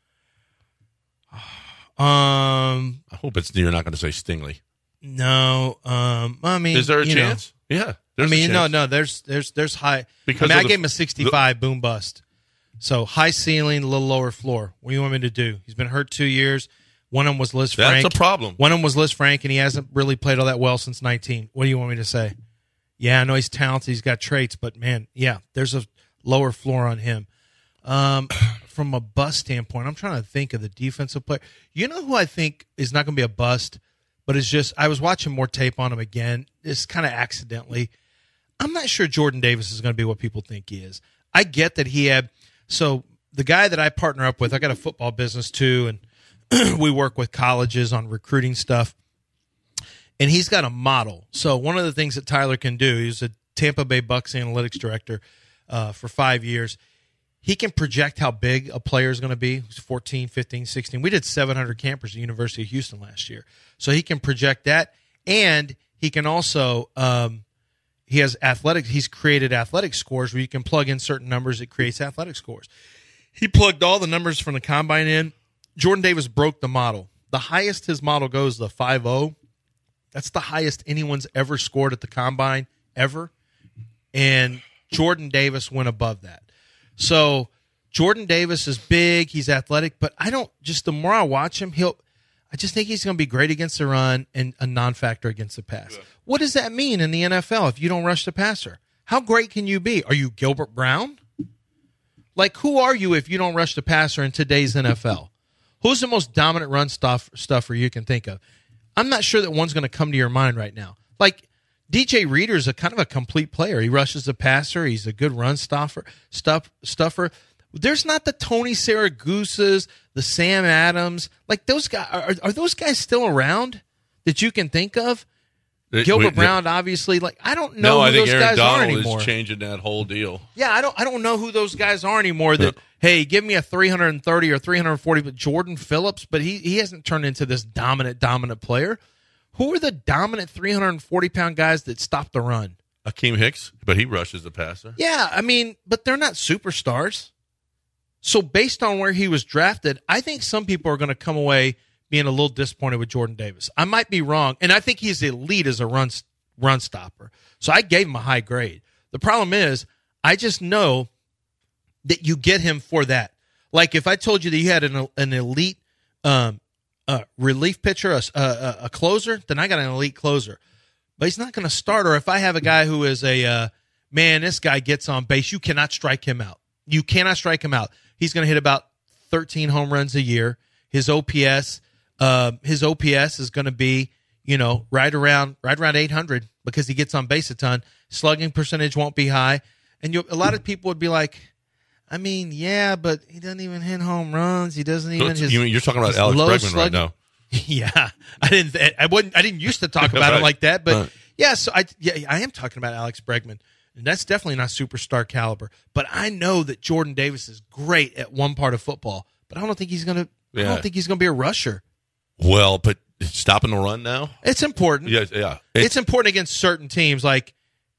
Um, I hope it's you're not going to say Stingley. no. Um, I mean, Is there a you know, chance? Yeah. I There's mean, a no, chance. no. There's, there's, there's high. Because I mean, of I the- gave him a sixty-five boom bust. So high ceiling, a little lower floor. What do you want me to do? He's been hurt two years. One of them was Liz That's Frank. a problem. One of them was Liz Frank, and he hasn't really played all that well since nineteen. What do you want me to say? Yeah, I know he's talented. He's got traits, but man, yeah, there's a lower floor on him. Um, from a bust standpoint, I'm trying to think of the defensive player. You know who I think is not going to be a bust, but it's just I was watching more tape on him again. It's kind of accidentally. I'm not sure Jordan Davis is going to be what people think he is. I get that he had so the guy that I partner up with. I got a football business too, and we work with colleges on recruiting stuff. And he's got a model. So one of the things that Tyler can do, he's a Tampa Bay Bucks analytics director uh, for five years. He can project how big a player is going to be. He's fourteen, fifteen, sixteen. We did seven hundred campers at the University of Houston last year. So he can project that. And he can also, um, he has athletic, he's created athletic scores where you can plug in certain numbers. It creates athletic scores. He plugged all the numbers from the combine in. Jordan Davis broke the model. The highest his model goes, the five oh. That's the highest anyone's ever scored at the combine, ever. And Jordan Davis went above that. So Jordan Davis is big, he's athletic, but I don't just the more I watch him, he'll I just think he's going to be great against the run and a non-factor against the pass. Yeah. What does that mean in the N F L if you don't rush the passer? How great can you be? Are you Gilbert Brown? Like, who are you if you don't rush the passer in today's N F L? Who's the most dominant run stuff stuffer you can think of? I'm not sure that one's going to come to your mind right now. Like, D J Reader's a kind of a complete player. He rushes the passer. He's a good run stuffer. Stuff, stuffer. There's not the Tony Saragusa's, the Sam Adams. Like those guys, are, are those guys still around that you can think of? It, Gilbert we, Brown, obviously. Like I don't know no, who I think those Aaron guys Donald are anymore. is changing that whole deal. Yeah, I don't. I don't know who those guys are anymore. That hey, give me a three hundred thirty or three hundred forty, but Jordan Phillips, but he he hasn't turned into this dominant dominant player. Who are the dominant three hundred forty pound guys that stop the run? Akeem Hicks, but he rushes the passer. Yeah, I mean, but they're not superstars. So based on where he was drafted, I think some people are going to come away being a little disappointed with Jordan Davis. I might be wrong, and I think he's elite as a run run stopper. So I gave him a high grade. The problem is, I just know that you get him for that. Like if I told you that you had an an elite um, uh, relief pitcher, a, a, a closer, then I got an elite closer. But he's not going to start. Or if I have a guy who is a uh, man, this guy gets on base, you cannot strike him out. You cannot strike him out. He's going to hit about thirteen home runs a year. His O P S, uh, his O P S is going to be, you know, right around right around eight hundred because he gets on base a ton. Slugging percentage won't be high, and you, a lot of people would be like, I mean, yeah, but he doesn't even hit home runs. He doesn't even. His, you mean, you're talking about Alex low Bregman slug- right now. Yeah, I didn't. I wouldn't. I didn't used to talk about Right. it like that, but Right. yeah. So I, yeah, I am talking about Alex Bregman, and that's definitely not superstar caliber. But I know that Jordan Davis is great at one part of football, but I don't think he's gonna. I Yeah. don't think he's gonna be a rusher. Well, but stopping the run now. It's important. Yeah, yeah. It's, important against certain teams. Like,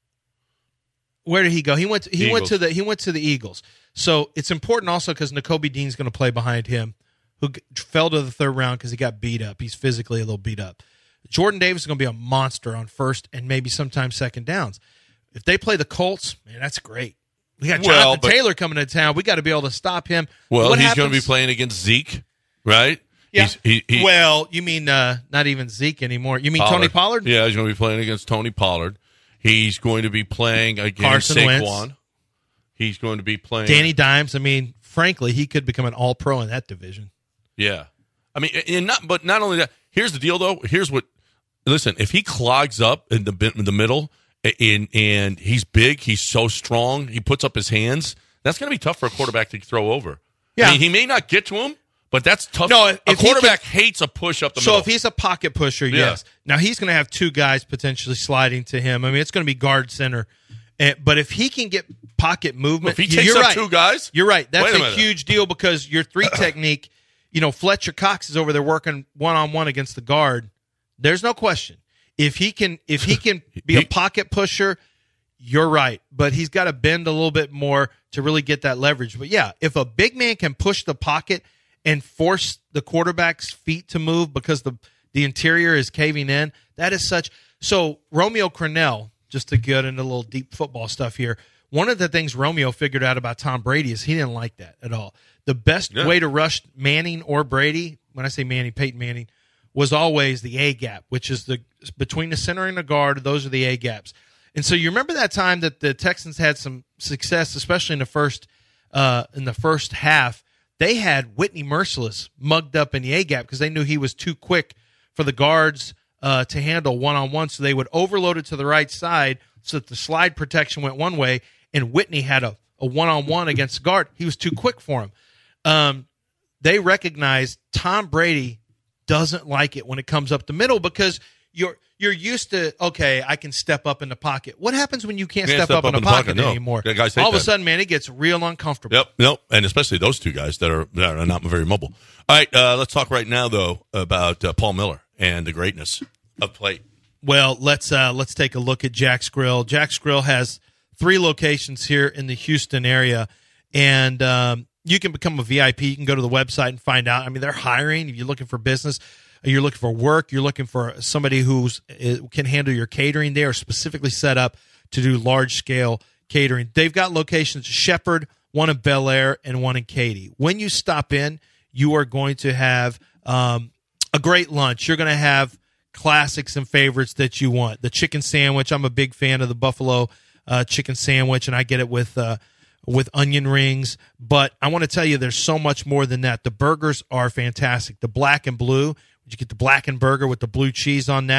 where did he go? He went. To, he went Eagles. to the. He went to the Eagles. So it's important also because Nakobe Dean's going to play behind him, who g- fell to the third round because he got beat up. He's physically a little beat up. Jordan Davis is going to be a monster on first and maybe sometimes second downs. If they play the Colts, man, that's great. We got Jonathan Well, but- Taylor coming to town. We got to be able to stop him. Well, What he's going to be happens- playing against Zeke, right? Yeah. He's, he, he, well, you mean uh, not even Zeke anymore? You mean Tony Pollard? Yeah, he's going to be playing against Tony Pollard. He's going to be playing against Carson Saquon. Wentz. He's going to be playing Danny Dimes. I mean, frankly, he could become an All-Pro in that division. Yeah, I mean, and not, but not only that. Here's the deal, though. Here's what. Listen, if he clogs up in the bit- in the middle, and and he's big, he's so strong, he puts up his hands. That's going to be tough for a quarterback to throw over. Yeah. I mean, he may not get to him, but that's tough. No, a if he quarterback hates a push up the So middle. if he's a pocket pusher, Yeah. yes. Now he's going to have two guys potentially sliding to him. I mean, it's going to be guard center. And, but if he can get pocket movement, If he takes you're up right. two guys, You're right. That's wait a a, minute. huge deal because your three technique, you know, Fletcher Cox is over there working one on one against the guard. There's no question. If he can, if he can be a He- pocket pusher, you're right. But he's got to bend a little bit more to really get that leverage. But yeah, if a big man can push the pocket and force the quarterback's feet to move because the the interior is caving in, that is such. So Romeo Crennel, just to get into a little deep football stuff here, one of the things Romeo figured out about Tom Brady is he didn't like that at all. The best Yeah. way to rush Manning or Brady, when I say Manning, Peyton Manning, was always the A gap, which is the between the center and the guard. Those are the A gaps. And so you remember that time that the Texans had some success, especially in the first uh, in the first half. They had Whitney Merciless mugged up in the A gap because they knew he was too quick for the guards uh, to handle one on one. So they would overload it to the right side so that the slide protection went one way, and Whitney had a a one on one against the guard. He was too quick for him. Um, they recognized Tom Brady doesn't like it when it comes up the middle because you're you're used to, okay, I can step up in the pocket. What happens when you can't, Can't step, up, in the pocket, no. anymore? Yeah, guys hate All of a that. sudden, man, it gets real uncomfortable. Yep, nope, and especially those two guys that are that are not very mobile. All right, uh, let's talk right now though about uh, Paul Miller and the greatness of plate. Well, let's uh, let's take a look at Jack's Grill. Jack's Grill has three locations here in the Houston area, and um, you can become a V I P. You can go to the website and find out. I mean, they're hiring. If you're looking for business, you're looking for work, you're looking for somebody who's uh, can handle your catering. They are specifically set up to do large scale catering. They've got locations in Shepherd, one in Bel Air, and one in Katy. When you stop in, you are going to have um, a great lunch. You're going to have classics and favorites that you want. The chicken sandwich. I'm a big fan of the Buffalo uh, chicken sandwich, and I get it with uh, with onion rings. But I want to tell you, there's so much more than that. The burgers are fantastic. The black and blue, you get the blackened burger with the blue cheese on that.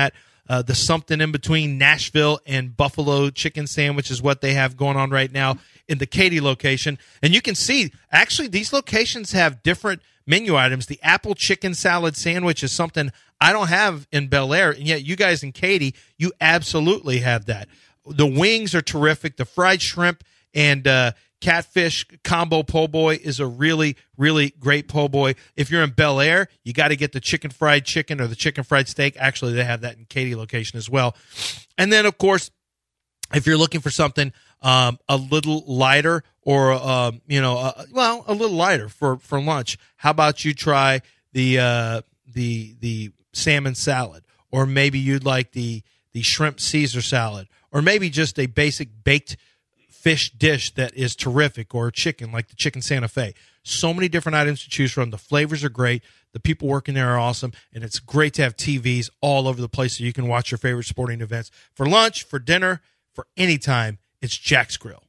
Uh, the something in between Nashville and Buffalo chicken sandwich is what they have going on right now in the Katy location. And you can see, actually, these locations have different menu items. The apple chicken salad sandwich is something I don't have in Bel Air, and yet you guys in Katy, you absolutely have that. The wings are terrific. The fried shrimp and uh, catfish combo po' boy is a really, really great po' boy. If you're in Bel Air, you got to get the chicken fried chicken or the chicken fried steak. Actually, they have that in Katy location as well. And then, of course, if you're looking for something um, a little lighter or, uh, you know, uh, well, a little lighter for, for lunch, how about you try the uh, the the salmon salad, or maybe you'd like the the shrimp Caesar salad, or maybe just a basic baked fish dish that is terrific, or chicken like the chicken Santa Fe. So many different items to choose from. The flavors are great. The people working there are awesome, and it's great to have T Vs all over the place so you can watch your favorite sporting events for lunch, for dinner, for any time. It's Jack's Grill.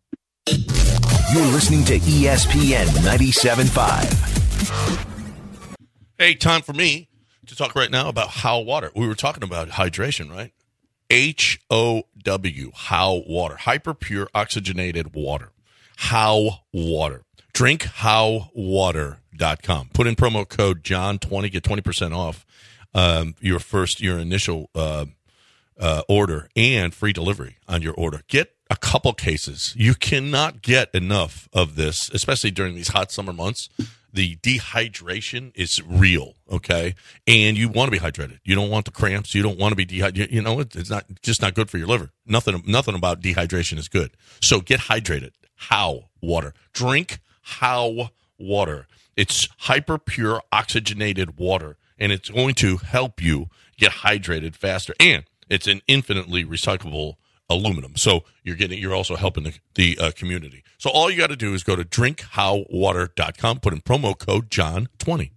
You're listening to E S P N ninety-seven point five. Hey, time for me to talk right now about How Water. We were talking about hydration, right? H O W, How Water. Hyper pure oxygenated water. How Water. drink how water dot com. Put in promo code John twenty, get twenty percent off um, your first, your initial uh, uh, order, and free delivery on your order. Get a couple cases. You cannot get enough of this, especially during these hot summer months. The dehydration is real, okay? And you want to be hydrated. You don't want the cramps. You don't want to be dehydrated. You know, it's not just not good for your liver. Nothing, nothing about dehydration is good. So get hydrated. How Water. Drink How Water. It's hyper pure oxygenated water, and it's going to help you get hydrated faster. And it's an infinitely recyclable aluminum. So you're getting, you're also helping the, the uh, community. So all you got to do is go to drink how water dot com, put in promo code John twenty.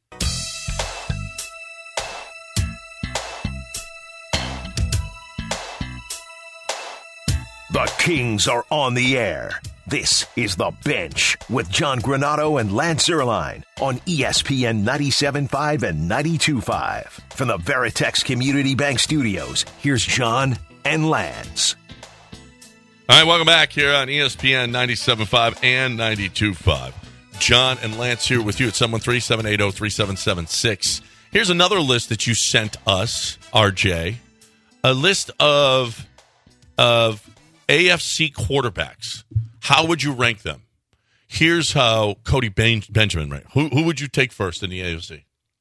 The Kings are on the air. This is The Bench with John Granato and Lance Erline on E S P N ninety-seven point five and ninety-two point five. From the Veritex Community Bank Studios, here's John and Lance. All right, welcome back here on E S P N ninety-seven point five and ninety-two point five. John and Lance here with you at seven one three, seven eight zero, three seven seven six. Here's another list that you sent us, R J. A list of of A F C quarterbacks. How would you rank them? Here's how Cody ben- Benjamin ranked. Who who would you take first in the A F C?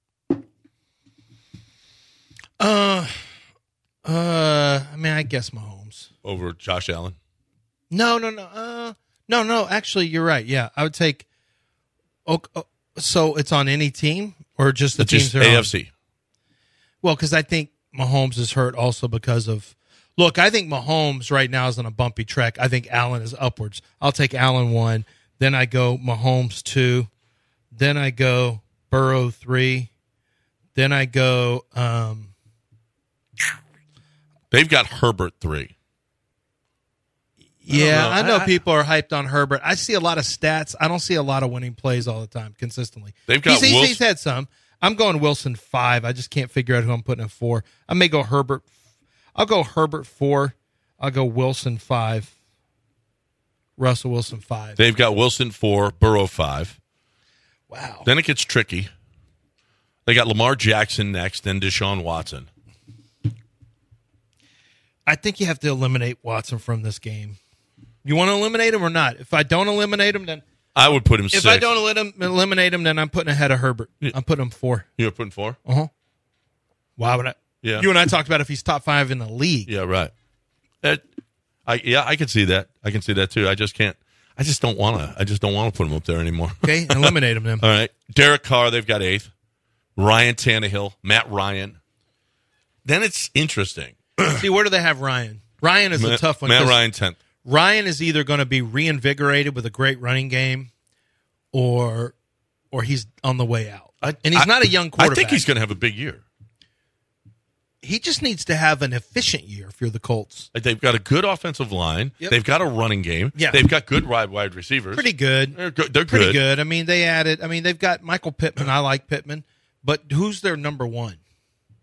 Uh, uh, I mean, I guess Mahomes Over Josh Allen? No, no, no. Uh, no, no. Actually, you're right. Yeah, I would take. Oh, oh, so it's on any team or just the It's teams just that are A on? F C. Well, because I think Mahomes is hurt also because of. Look, I think Mahomes right now is on a bumpy track. I think Allen is upwards. I'll take Allen one. Then I go Mahomes two. Then I go Burrow three. Then I go. Um, They've got Herbert three. yeah, I know. know, I- people are hyped on Herbert. I see a lot of stats. I don't see a lot of winning plays all the time consistently. They've got he's, he's, Wilson- he's had some. I'm going Wilson five. I just can't figure out who I'm putting in four. I may go Herbert. I'll go Herbert four. I'll go Wilson five. Russell Wilson five. They've got Wilson four, Burrow five. Wow. Then it gets tricky. They got Lamar Jackson next, then Deshaun Watson. I think you have to eliminate Watson from this game. You want to eliminate him or not? If I don't eliminate him, then I would put him if six. I don't let him, eliminate him, then I'm putting ahead of Herbert. I'm putting him four. You're putting four? Uh huh. Why would I? Yeah. You and I talked about if he's top five in the league. Yeah, right. That, I yeah, I can see that. I can see that too. I just can't. I just don't want to. I just don't want to put him up there anymore. Okay, eliminate him then. All right. Derek Carr, they've got eighth. Ryan Tannehill, Matt Ryan. Then it's interesting. See, where do they have Ryan? Ryan is a Matt, tough one. Matt 'cause Ryan tenth. Ryan is either going to be reinvigorated with a great running game, or or he's on the way out. I, and he's I- not a young quarterback. I think he's going to have a big year. He just needs to have an efficient year if you're the Colts. They've got a good offensive line. Yep. They've got a running game. Yeah. They've got good wide wide receivers. Pretty good. They're good. They're Pretty good. good. I mean, they added. I mean, they've got Michael Pittman. I like Pittman, but who's their number one?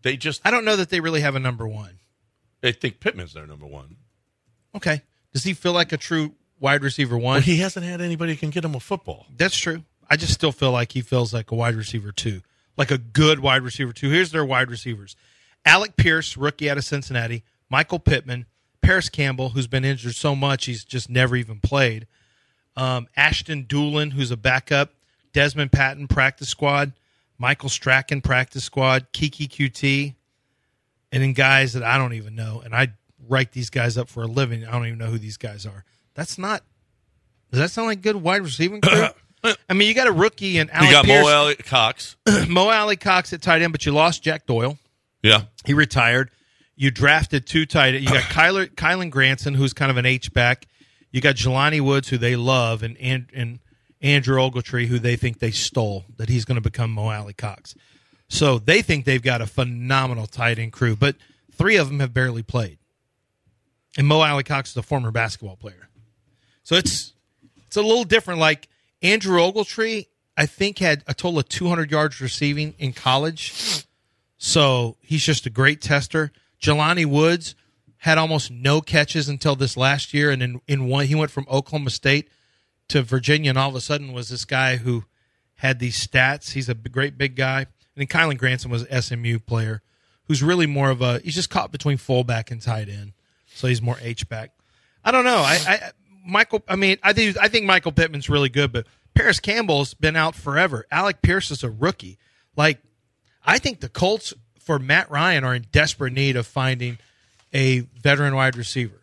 They just I don't know that they really have a number one. they think Pittman's their number one. Okay. Does he feel like a true wide receiver one? Well, he hasn't had anybody who can get him a football. That's true. I just still feel like he feels like a wide receiver two, like a good wide receiver two. Here's their wide receivers: Alec Pierce, rookie out of Cincinnati; Michael Pittman; Paris Campbell, who's been injured so much he's just never even played; um, Ashton Doolin, who's a backup; Desmond Patton, practice squad; Michael Strachan, practice squad; Kiki Q T, and then guys that I don't even know. And I write these guys up for a living. I don't even know who these guys are. That's not. Does that sound like good wide receiving crew? I mean, you got a rookie and Alec You got Pierce, Mo Alley Cox. Mo Alley Cox at tight end, but you lost Jack Doyle. Yeah. He retired. You drafted two tight end. You got Kyler, Kylan Granson, who's kind of an H-back. You got Jelani Woods, who they love, and, and and Andrew Ogletree, who they think they stole, that he's going to become Mo Alley Cox. So they think they've got a phenomenal tight end crew, but three of them have barely played. And Mo Alley Cox is a former basketball player. So it's it's a little different. Like Andrew Ogletree, I think, had a total of two hundred yards receiving in college. So he's just a great tester. Jelani Woods had almost no catches until this last year, and in, in one he went from Oklahoma State to Virginia, and all of a sudden was this guy who had these stats. He's a great big guy. And then Kylan Granson was an S M U player who's really more of a – he's just caught between fullback and tight end. So he's more H-back. I don't know. I, I Michael – I mean, I think I think Michael Pittman's really good, but Paris Campbell's been out forever. Alec Pierce is a rookie. Like, I think the Colts – for Matt Ryan are in desperate need of finding a veteran wide receiver.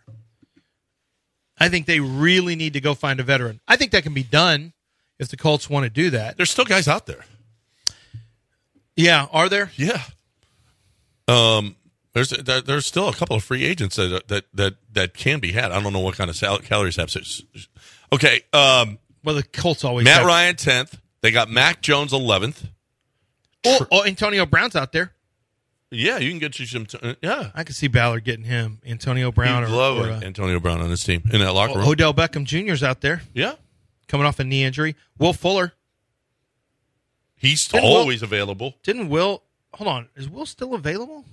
I think they really need to go find a veteran. I think that can be done if the Colts want to do that. There's still guys out there. Yeah, are there? Yeah. Um, there's there, there's still a couple of free agents that that that, that can be had. I don't know what kind of sal- calories have. Okay. Um, Well, the Colts always Matt have. Ryan tenth. They got Mac Jones eleventh. Oh, oh, Antonio Brown's out there. Yeah, you can get you some. T- uh, yeah, I could see Ballard getting him. Antonio Brown He'd or, love or uh, Antonio Brown on his team in that locker room. Odell Beckham Junior's out there Yeah, coming off a knee injury. Will Fuller. he's Didn't Will- always available. Didn't Will – hold on. Is Will still available?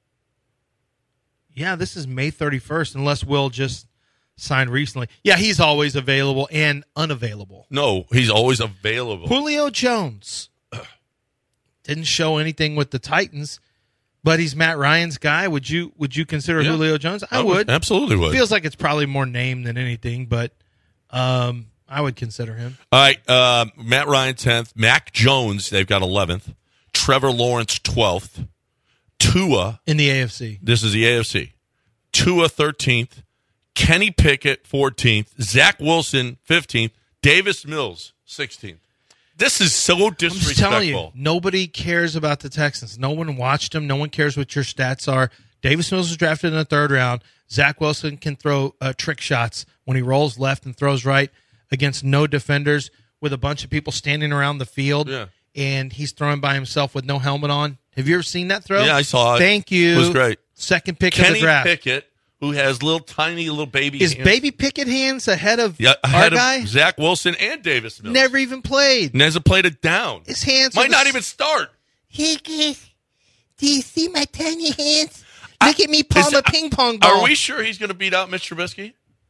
Yeah, this is May thirty-first, unless Will just signed recently. Yeah, he's always available and unavailable. No, he's always available. Julio Jones didn't show anything with the Titans, but he's Matt Ryan's guy. Would you would you consider Yeah. Julio Jones? I, I would, would. absolutely would. Feels like it's probably more name than anything, but um, I would consider him. All right, uh, Matt Ryan tenth, Mac Jones they've got eleventh, Trevor Lawrence twelfth, Tua. In the A F C. This is the A F C. Tua thirteenth, Kenny Pickett fourteenth, Zach Wilson fifteenth, Davis Mills sixteenth. This is so I'm just disrespectful. telling you, nobody cares about the Texans. No one watched them. No one cares what your stats are. Davis Mills was drafted in the third round. Zach Wilson can throw uh, trick shots when he rolls left and throws right against no defenders with a bunch of people standing around the field. Yeah. And he's throwing by himself with no helmet on. Have you ever seen that throw? Yeah, I saw it. Thank you. It was great. Second pick of Kenny the draft. Pickett, who has little tiny little baby Is hands. Baby Pickett hands ahead of yeah, our ahead guy? of Zach Wilson and Davis Mills. Never even played. And hasn't played it down. His hands might are not the- even start. Hey, guys, do you see my tiny hands? Look at me palm Is- a ping pong ball. Are we sure he's going to beat out Mitch Trubisky?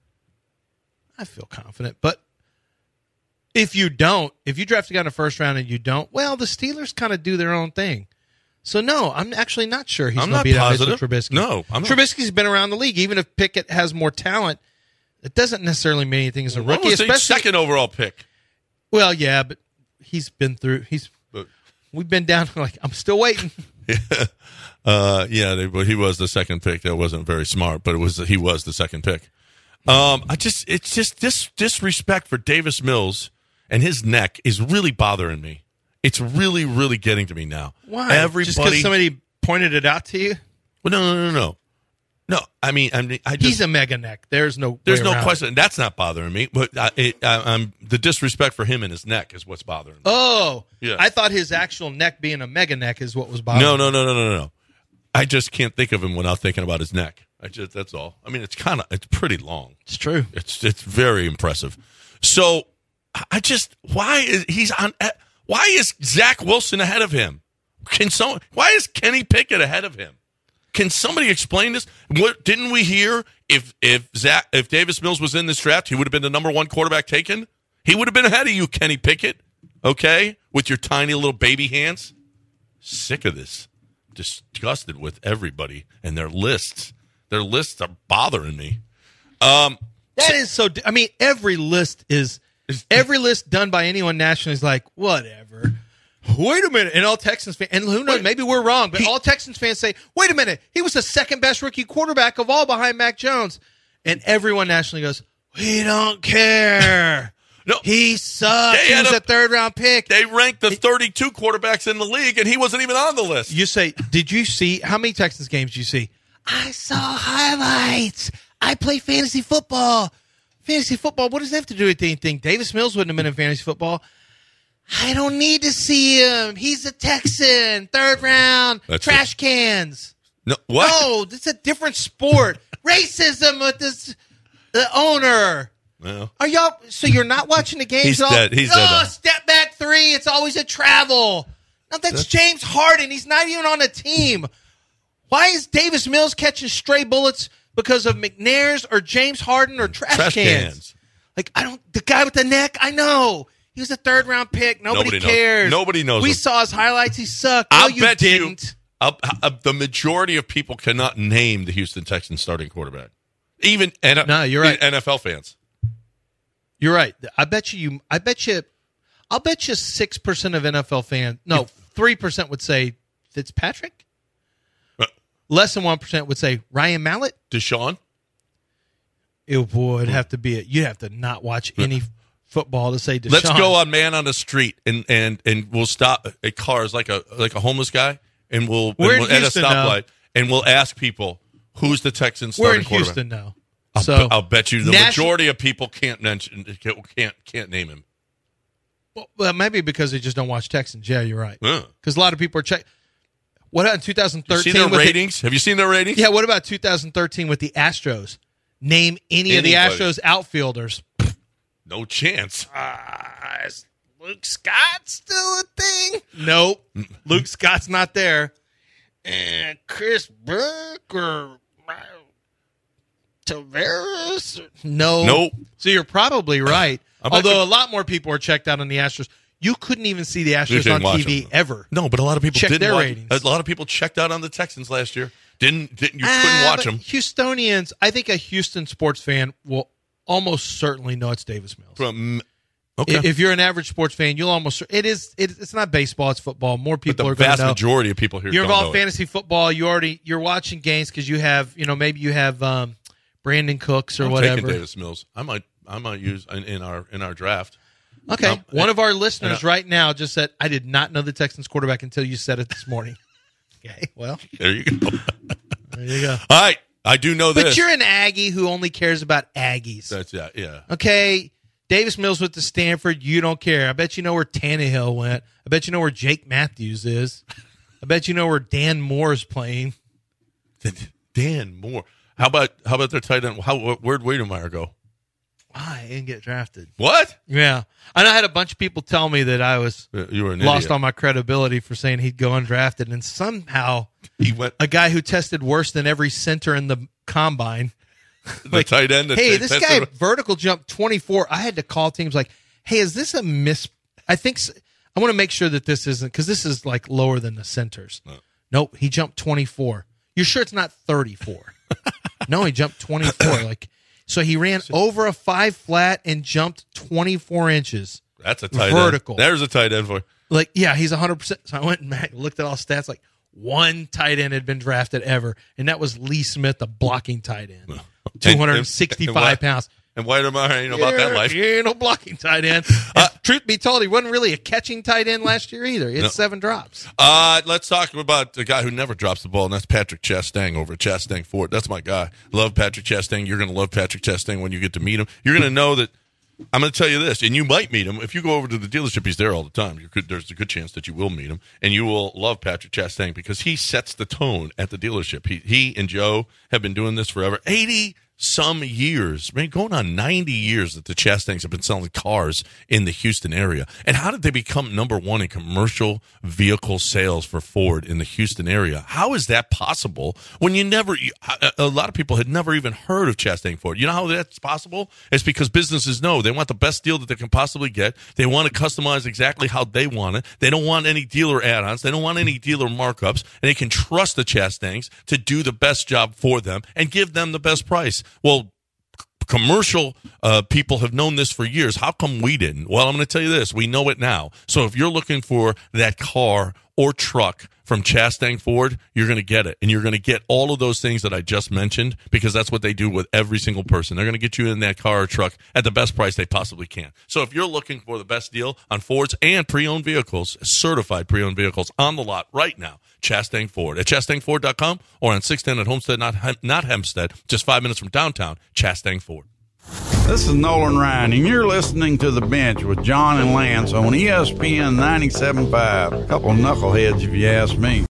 I feel confident, but if you don't, if you draft a guy in the first round and you don't, well, the Steelers kind of do their own thing. So no, I'm actually not sure he's I'm going to not beat out positive. Mitchell Trubisky. No, I'm not. Trubisky's been around the league. Even if Pickett has more talent, it doesn't necessarily mean anything as a When rookie. was the Especially, second overall pick. well, yeah, but he's been through. He's But- we've been down. Like I'm still waiting. Uh, yeah, they, but he was the second pick. That wasn't very smart, but it was he was the second pick. Um, I just it's just this disrespect for Davis Mills and his neck is really bothering me. It's really, really getting to me now. Why? Just Everybody, because somebody pointed it out to you? well, no, no, no, no, no. I mean, I mean, I just, He's a mega neck. There's no. there's way no around it. question. That's not bothering me, but I, it, I, I'm the disrespect for him and his neck is what's bothering me. Oh, Yeah. I thought his actual neck being a mega neck is what was bothering. No, me. no, no, no, no, no. I just can't think of him without thinking about his neck. I just that's all. I mean, it's kind of it's pretty long. It's true. It's it's very impressive. So I just why is he's on? Why is Zach Wilson ahead of him? Can someone? Why is Kenny Pickett ahead of him? Can somebody explain this? What didn't we hear? If if Zach if Davis Mills was in this draft, he would have been the number one quarterback taken. He would have been ahead of you, Kenny Pickett. Okay, with your tiny little baby hands. Sick of this. Disgusted with everybody and their lists. Their lists are bothering me. Um, that is so. I mean, every list is every list done by anyone nationally is like whatever. Wait a minute, and all Texans fans, and who knows, maybe we're wrong, but he, all Texans fans say, wait a minute, he was the second best rookie quarterback of all behind Mac Jones. And everyone nationally goes, we don't care. No, he sucks. He was a, a third round pick. They ranked the thirty-two quarterbacks in the league, and he wasn't even on the list. You say, did you see, how many Texans games did you see? I saw highlights. I play fantasy football. Fantasy football, what does that have to do with anything? Davis Mills wouldn't have been in fantasy football. I don't need to see him. He's a Texan. Third round. That's trash it. cans. No, what? No, it's a different sport. Racism with this the owner. Well, Are y'all? So you're not watching the games He's at all? dead. He's oh, dead. step back three. It's always a travel. No, that's, that's James Harden. He's not even on a team. Why is Davis Mills catching stray bullets because of McNair's or James Harden or trash, trash cans? cans? Like I don't. The guy with the neck. I know. He was a third round pick. Nobody, Nobody cares. Knows. Nobody knows. We him. saw his highlights. He sucked. No, I'll you bet didn't. you. I'll, uh, the majority of people cannot name the Houston Texans starting quarterback. Even no, you're right. N F L fans. You're right. I bet you. you I bet you. I'll bet you six percent of N F L fans. No, three percent would say Fitzpatrick. Uh, Less than one percent would say Ryan Mallett. Deshaun. It would have to be. A, you'd have to not watch any football to say Deshaun. Let's go on Man on the Street and and and we'll stop at cars like a like a homeless guy and we'll, and We're in we'll at a Houston stoplight and we'll ask people who's the Texans We're starting in quarterback. Houston now. I'll, So be- I'll bet you the national- majority of people can't mention can't can't name him. Well, well, maybe because they just don't watch Texans. Yeah, you're right. Yeah. Because a lot of people are check. What about in twenty You thirteen? see their with the- ratings? Have you seen their ratings? yeah. What about two thousand thirteen with the Astros? Name any of the Anybody. Astros outfielders. No chance. Uh, is Luke Scott still a thing? Nope. Luke Scott's not there. And Chris Burke or uh, Tavares? No. Nope. So you're probably right. I bet Although you- a lot more people are checked out on the Astros. You couldn't even see the You Astros didn't on watch T V them. ever. No, but a lot of people Check didn't their watch. ratings. A lot of people checked out on the Texans last year. Didn't didn't you couldn't Ah, watch but them Houstonians, I think a Houston sports fan will almost certainly know it's Davis Mills. from. Okay. If you're an average sports fan, you'll almost it is it, it's not baseball, it's football. More But people the are going vast to know. majority of people here You're don't involved know in fantasy football. You already you're watching games because you have you know maybe you have um, Brandon Cooks or it. I'm whatever. taking Davis Mills. I might I might use in, in our in our draft. Okay, Um, one of our and listeners I- right now just said I did not know the Texans quarterback until you said it this morning. Okay, well There you go. there you go. All right, I do know But this. you're an Aggie who only cares about Aggies. That's yeah yeah. Okay, Davis Mills went to Stanford. You don't care. I bet you know where Tannehill went. I bet you know where Jake Matthews is. I bet you know where Dan Moore is playing. Dan Moore. How about how about their tight end? How where'd Wiedemeyer go? Why he didn't get drafted? What? Yeah, and I had a bunch of people tell me that I was Uh, You were an lost idiot. on my credibility for saying he'd go undrafted, and somehow He went a guy who tested worse than every center in the combine. the tight end. that Hey, they this tested- guy vertical jump twenty-four. I had to call teams like, "Hey, is this a miss?" I think s- I want to make sure that this isn't because this is like lower than the centers. No. Nope, he jumped twenty-four. You're sure it's not thirty-four? No, he jumped twenty-four. Like, so he ran over a five flat and jumped twenty-four inches. That's a tight vertical. end. There's a tight end for you. Like, yeah, he's one hundred percent. So I went and back, looked at all stats. Like, one tight end had been drafted ever, and that was Lee Smith, the blocking tight end. two hundred sixty-five and- and pounds. And Wiedemeyer, you know about that life. He ain't no blocking tight end. Uh, And truth be told, he wasn't really a catching tight end last year either. He had No. seven drops. Uh, let's talk about the guy who never drops the ball, and that's Patrick Chastain over at Chastain Ford. That's my guy. Love Patrick Chastain. You're going to love Patrick Chastain when you get to meet him. You're going to know that I'm going to tell you this, and you might meet him. If you go over to the dealership, he's there all the time. You could, there's a good chance that you will meet him, and you will love Patrick Chastain because he sets the tone at the dealership. He, he and Joe have been doing this forever. eighty some years, I mean, going on ninety years that the Chastangs have been selling cars in the Houston area. And how did they become number one in commercial vehicle sales for Ford in the Houston area? How is that possible when you never, a lot of people had never even heard of Chastang Ford? You know how that's possible? It's because businesses know they want the best deal that they can possibly get. They want to customize exactly how they want it. They don't want any dealer add-ons. They don't want any dealer markups. And they can trust the Chastangs to do the best job for them and give them the best price. Well, c- commercial uh, people have known this for years. How come we didn't? Well, I'm going to tell you this. We know it now. So if you're looking for that car or truck from Chastang Ford, you're going to get it. And you're going to get all of those things that I just mentioned because that's what they do with every single person. They're going to get you in that car or truck at the best price they possibly can. So if you're looking for the best deal on Fords and pre-owned vehicles, certified pre-owned vehicles on the lot right now, Chastang Ford at chastang ford dot com or on six ten at Homestead, not, Hem- not Hempstead, just five minutes from downtown, Chastang Ford. This is Nolan Ryan, and you're listening to The Bench with John and Lance on E S P N ninety-seven point five. A couple of knuckleheads, if you ask me.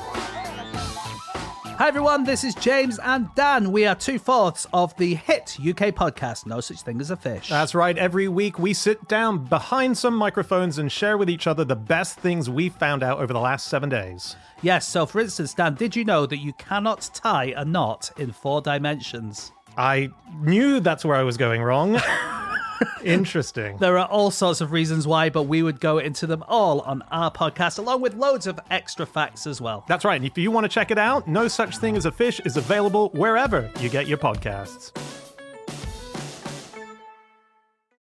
Hi everyone, this is James and Dan. We are two-fourths of the hit U K podcast, No Such Thing as a Fish. That's right. Every week we sit down behind some microphones and share with each other the best things we've found out over the last seven days. Yes, so for instance, Dan, did you know that you cannot tie a knot in four dimensions? I knew that's where I was going wrong. Interesting. There are all sorts of reasons why, but we would go into them all on our podcast, along with loads of extra facts as well. That's right. And if you want to check it out, No Such Thing as a Fish is available wherever you get your podcasts.